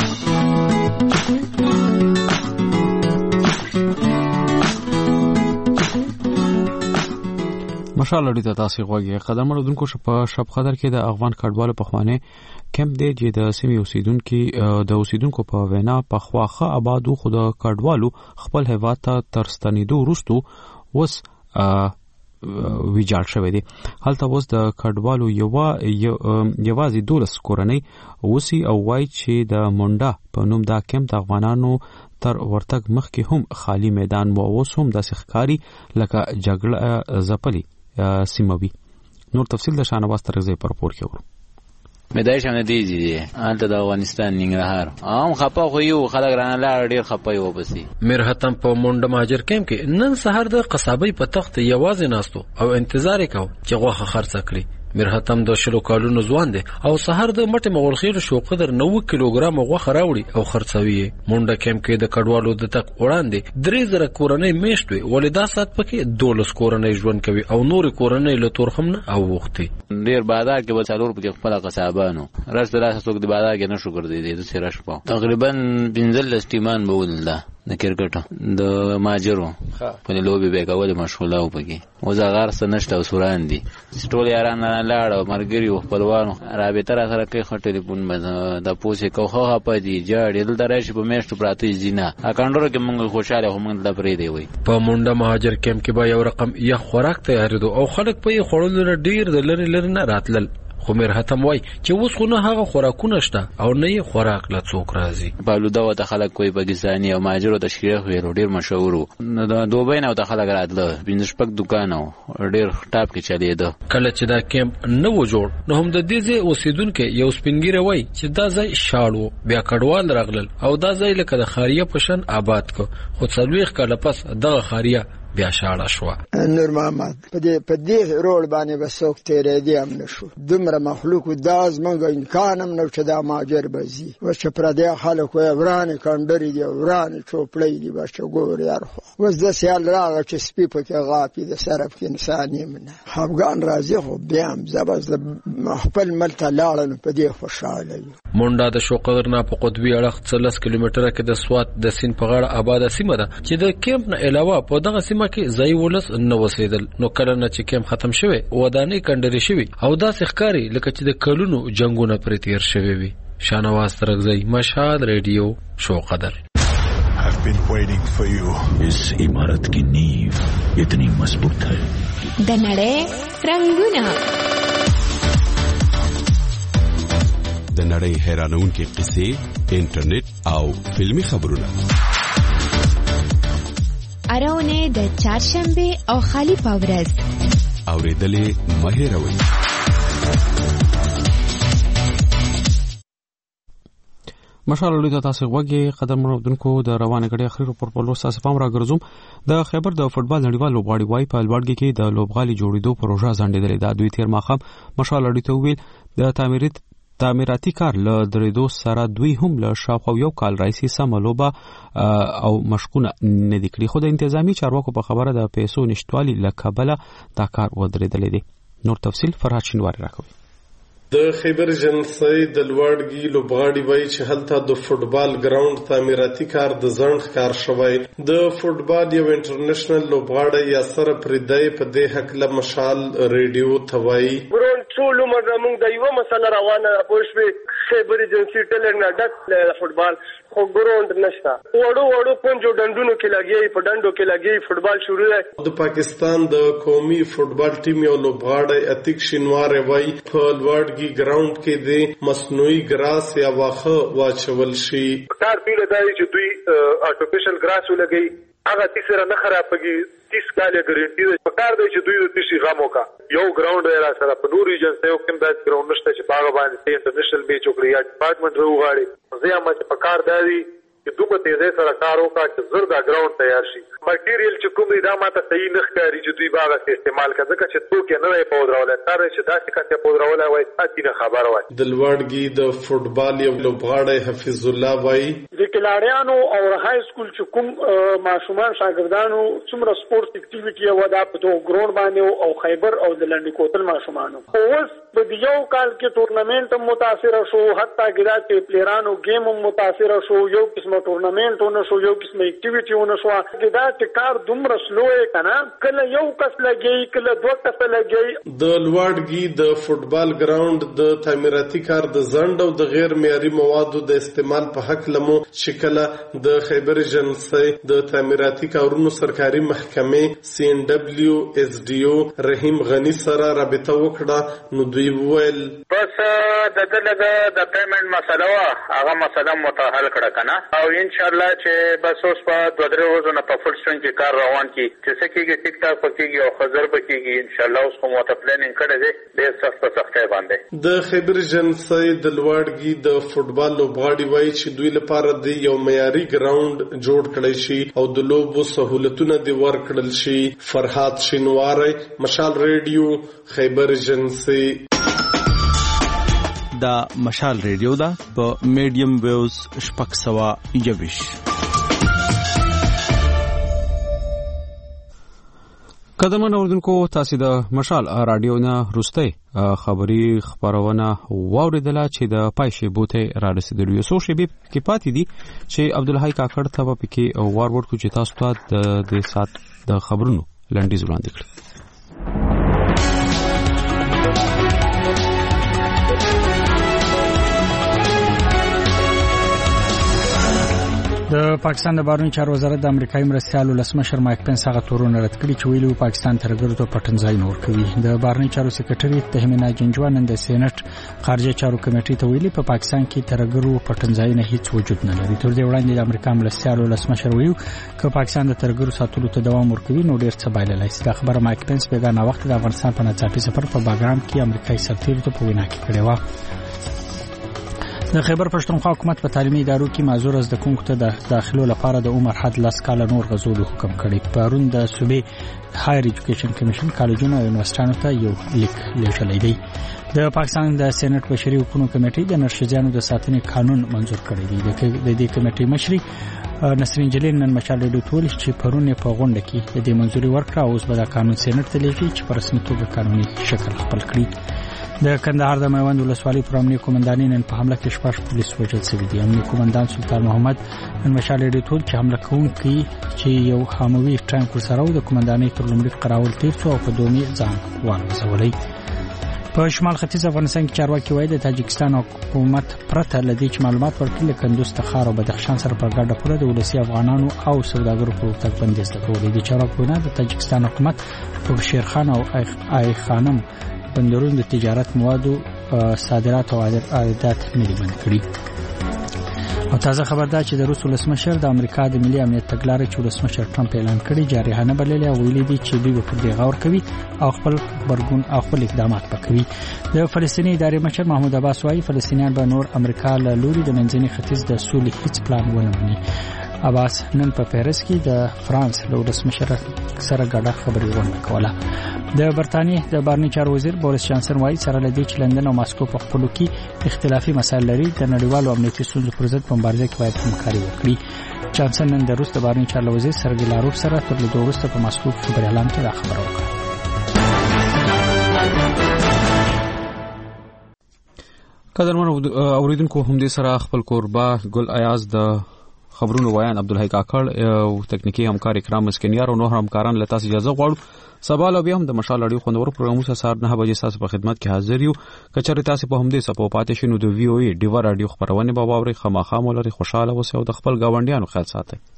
مشال لري ته تاسو غوږی قدم مړدونکو په شپ خدر کې د افغان کډوالو په خوانه کمپ دی چې د سیمې اوسیدونکو د اوسیدونکو په وینا په خواخه آبادو خود کډوالو خپل هیواد ته ترستنیدو وروسته وس ویجاړ شوی دی. هلته اوس د کډوالو یو یوازې دولس کورنۍ وسی او وای چې د مونډا په نوم دا کمپ د افغانانو تر ورتګ مخکې هم خالی میدان و اوس هم د سخکاری لکه جګړه زپلی سیموي. نور تفصیل د شانواز ترغزي پر پور کې ورو مدایش هم دی دی انت د افغانستان ننګرهار عام خپه خو یو خلک رانه لا ډیر خپه یو بسي. مرهتم په مونډه مهاجر کیمپ کې نن سحر د قصابۍ په تخت یوازې ناستو او انتظار وکاو چې غوخه خرڅ کړي. مرهتم د شلو کالونو ځوان دی او سحر د مټه مغولخیل شو قدر نو کیلوګرام غوخه راوړي او خرڅوي. مونډه کیمپ کې د کډوالو د تک وړاندې درې زره کورنۍ میشت وي ولدا سات پکې دولس کورنۍ ژوند کوي او نور کورنۍ له تورخم نه او وختي. ډیر بازار کې وڅالور په خپل قصابانو راس دراسه څوک د بازار کې نشو ګرځي د سره شپه تقریبا پنځل استیمان بولنده د کرکټ د ماجرو په لوبي به کول مشغوله و پکې او زغار سنشت او سوران دي ټول یاران لاړ مرګري خپلوانو رابطه را سره کوي خټ ټلیفون باندې د پوسې کوخه په دي جاړ دل درش په میشت پراته زینا اکاندرو کې موږ خوشاله هم د پرې دی وي. په مونډه مهاجر کیمپ کې به یو رقم یا خوراک تیارېدو او خلک په خړول ډیر د لری لری نه راتلل. خو مرهتم وای چې اوس خو نه هغه خوراکونه شته او نه یې خوراک له څوک راځي. بالودا و ته خلک کوئی پاکستاني او ماجرو تشکیل ویلو ډیر مشهور د دوبۍ نه ته خلک راتله بینځ پک دکانو ډیر ټاپ کې چلیدو. کله چې دا کیمپ نه و جوړ نو هم د دې ځای اوسیدونکو یو سپینګیره وای چې دا ځای شاړو بیا کډوال راغلل او دا ځای لکه د خاریه پشن آباد کو خو څلويخ کله پس دغه خاریه بیا شاړه شو. نور محمد په دې په دې روړ باندې بسوک تیرې دی هم نشو دومره مخلوق داز منګ امکان هم نو چې دا ماجر بزي و چې پر دې خلک و ورانه کندري دی ورانه چوپړې دی بس ګور یار خو وز د سیال راغ چې سپی په کې غاپي د سرف کې انساني منه افغان راځي خو بیا هم زبز خپل ملت لاړل په دې خوشاله. مونډه د شوقر نه په قطبي اړه څلس کیلومتره کې د سوات د سین په غاړه آباد سیمه ده چې د کیمپ نه علاوه په دغه سیمه کې ځای ولس نه وسیدل. نو کله نه چې کیمپ ختم شوه ودانې کندري شوی او دا ښکاری لکه چې د کلونو جنگونه پر تیر شوی وي. شانواز ترغزی مشال ریڈیو شو قدر. I've been waiting for you. इस इमारत की नींव इतनी मजबूत है. د نړۍ رنگونه د نړۍ حیرانونکې قصې، انټرنیټ او فلمی خبرونه. اراونه د چهارشنبه او خالی پاورز اوریدلې مهیروي. مشال لوی تاسو غوږی قدر مرودونکو د روانه غړي اخري پر پلو ساس پام را ګرځوم. د خیبر د فوتبال نړیوال لوبغاړي وای په لوړګي کې د لوبغالي جوړېدو پروژه ځنډېدلې ده. دوی تیر ماخام مشال لوی ته ویل د تعمیرات تعمیراتي کار له درېدو سره دوی هم له شاوخوا یو کال راځي سملوبه او مشقونه نه دي کړی. خو د انتظامی چارواکو په خبره د پیسو نشټوالي لکبله دا کار ودرېدلې دي. نور تفصيل فرحات شینواری راکوي. د خیبر جنسي د لوړګي لوبغاړي وایي چې هلته د فوتبال ګراوند تعمیراتي کار د ځنډ کار شوی. د فوتبال یو انټرنیشنل لوبغاړی یاسر پردای په دې حق له مشال ریډیو توای ګراوند ټول موږ د یو مسله روانه پوښوي خیبر جنسي ټلنګ نه ډک فوتبال خو ګراوند نشته. وړو وړو پنځو ډندونو کې لګي په ډندو کې لګي فوتبال شروع دی. د پاکستان د قومي فوتبال ټیم یو لوبغاړی اتیک شینوار وایي په لوړګي ګراوند کې د مصنوعي ګراس یا واخه واچول شي. کار پیله دی چې دوی آرټیفیشل ګراس ولګي هغه تیسره نه خرابږي. تیس کاله ګارانټي ده. کار دی چې دوی د تیسي غمو کا یو ګراوند را سره په نور ریجن ته یو کوم داس ګراوند نشته چې باغ باندې انټرنیشنل میچ وکړي یا ډپارټمنټ وغواړي. زه هم چې په کار دی چې دوی ته یې سره کار وکړي چې زر دا ګراوند تیار شي. مټیریل چې کوم دی دا ماته صحیح نه ښکاري چې دوی باغ ته استعمال کړي ځکه چې څوک نه یې پودراولای کار چې دا څه کته پودراولای وای اته خبر وای. د لوړګي د فوتبال یو لوبغاړی حفیظ الله وای د کلاړیانو او های سکول چې کوم ماشومان شاګردانو څومره سپورت اکټیویټي و دا په دوه ګراوند باندې او خیبر او د لنډی کوتل ماشومانو اوس په یو کال کې ټورنمنت متاثر شو. حتی ګدا چې پلیرانو گیم متاثر شو. یو قسمه ټورنمنت ونه شو یو قسمه اکټیویټي ونه شو. ګدا چې کار دومره سلو کنه کله یو کس لګي کله دوه کس لګي. د لوړګي د فوتبال ګراوند د تعمیراتي کار د ځنډ او د غیر معیاري موادو د استعمال په حق لمو شکل د خیبر جنسي د تعمیراتي کارونو سرکاري محکمې سی ان دبليو اس ډي او رحیم غنی سره رابطه وکړه. نو دوی ویل بس د دغه د پیمنٹ مسله وا هغه مسله متحل کړه کنه او ان شاء الله چې بس اوس په دوه درې ورځې نه په فل سټرنګ کې کار روان کی چې څه کېږي ټیک ټاک پکېږي او خزر پکېږي ان شاء الله. اوس کومه ته پلانینګ کړی دی ډېر سخت سخت باندې. د خیبر جنسي د لوړګي د فوتبال لوبغاړي وایي چې دوی لپاره د یو معیاري ګراوند جوړ کړی شي او د لوبو سہولتونه دی ورکړل شي. فرحات شینواری مشال ریډیو خیبر جنسي. دا مشال ریډیو دا په میډیم ویوز شپږ سوه یویش. قدرمن اوردونکو تاسو د مشال رادیو نه روسته خبری خبرونه واوریدله چې د پایشه بوته را رسیدلی. یو څو شی کې پاتې دي چې عبدالحی کاکړ ته په کې وار ورکو چې تاسو ته د سات د خبرونو لنډیز وړاندې کړي. د پاکستان د بهرنیو چارو وزارت د امریکایي مرستیال ولسمشر مایک پنس هغه تورونه رد کړي چې ویلي پاکستان ترګرو ته پټنځای نور کوي. د بهرنیو چارو سکرټری تهمینا جنجوان نن د سېنات خارجه چارو کمیټې ته ویلي په پا پاکستان کې ترګرو پټنځای نه هیڅ وجود نه لري. تر دې وړاندې د امریکا مرستیال ولسمشر ویو چې پاکستان د ترګرو ساتلو ته دوام ورکوي نو ډیر څه بایللای شي. دا خبره مایک پنس په دا وخت د افغانستان په ناڅاپي سفر په باګرام کې امریکایي سفیر ته په وینا کې کړی و. د خیبر پښتونخوا حکومت په تعلیمي ادارو کې معذور زده کوونکو ته د داخلو لپاره د عمر حد لاس کال نور غزول حکم کړی. پرون د صوبې هایر ایجوکیشن کمیشن کالجونو او یونیورسيټانو ته یو لیک لیږلی دی. د پاکستان د سېنات بشري حقوقو کمیټې د نرښځانو د ساتنې قانون منزور کړی دی. د دې کمیټې مشري نسرین جلیل نن مشال ډیډو ټول چې پرونه په غونډه کې د منځوري ورکړه اوس به د قانون سېنات ته لیږي چې په رسمي توګه قانوني شکل خپل کړي. د کندهار د میوند ولسوالۍ پر امنیه قومندانۍ نن په حمله کې شپږ پولیس وژل شوي دي. امنیه قومندان سلطان محمد نن مشال ډیډو ټول چې حمله کوونکي چې یو حموي ټانک سره و د قومندانۍ تر لومړي قراول تیر شو او په دومي ځان والوځولای. په شمال ختیځ افغانستان کې چارواکي وایي د تاجکستان حکومت پرته لدی چې معلومات ورکړي کندوز تخار او بدخشان سره په ګډه پوره د ولسی افغانانو او سوداګرو په تګ بندیز لګولې د چارواکو نه د تاجکستان حکومت په شیرخان او آی خانم بندرونو د تجارت موادو صادرات او عایدات ملي بند کړي. او تازه خبر ده چې د روس ولسمشر د امریکا د ملي امنیت تګلارې چې ولسمشر ټرمپ اعلان کړی جارحانه بللې او ویلي دي چې دوی په دې غور کوي او خپل خبرګون او خپل اقدامات وکوي. د فلسطیني ادارې مشر محمود عباس وايي فلسطینیان به نور امریکا له لوري د منځني ختیځ د سولې هیڅ پلان ونه مني. عباس نن په پیرس کې د فرانس له ولسمشر سره ګډه خبري ورکوله. د برتانیې د بارني چارو وزیر بوریس جانسن وايي سره لدی چې لندن او ماسکو په خپلو کې اختلافي مسایل لري د نړیوالو امنیتي ستونزو پر ضد په مبارزه کې باید همکاري وکړي. جانسن نن د روس د بارني چارو وزیر سرګی لاروف سره تر لیدو وروسته په ماسکو کې خبري اعلان کړ خبره وکړه. قدرمن اوریدونکو هم دې سره خپل کوربه ګل ایاز د خبرونو وایان عبدالحی کاکړ او تکنیکی همکار اکرام مسکنیار او نور همکاران له تاسو اجازه غواړو. سبا له بیا هم د مشال اړیو خوندور پروګرامونو سره سهار نه بجې تاسو په خدمت کې حاضر یو. کچره تاسو په هم دې سپو پاتې شنو د وی او ای ډیوا رادیو خبرونه به واوري. خامخا مولري خوشاله اوسئ او د خپل گاونډیانو خیال ساتئ.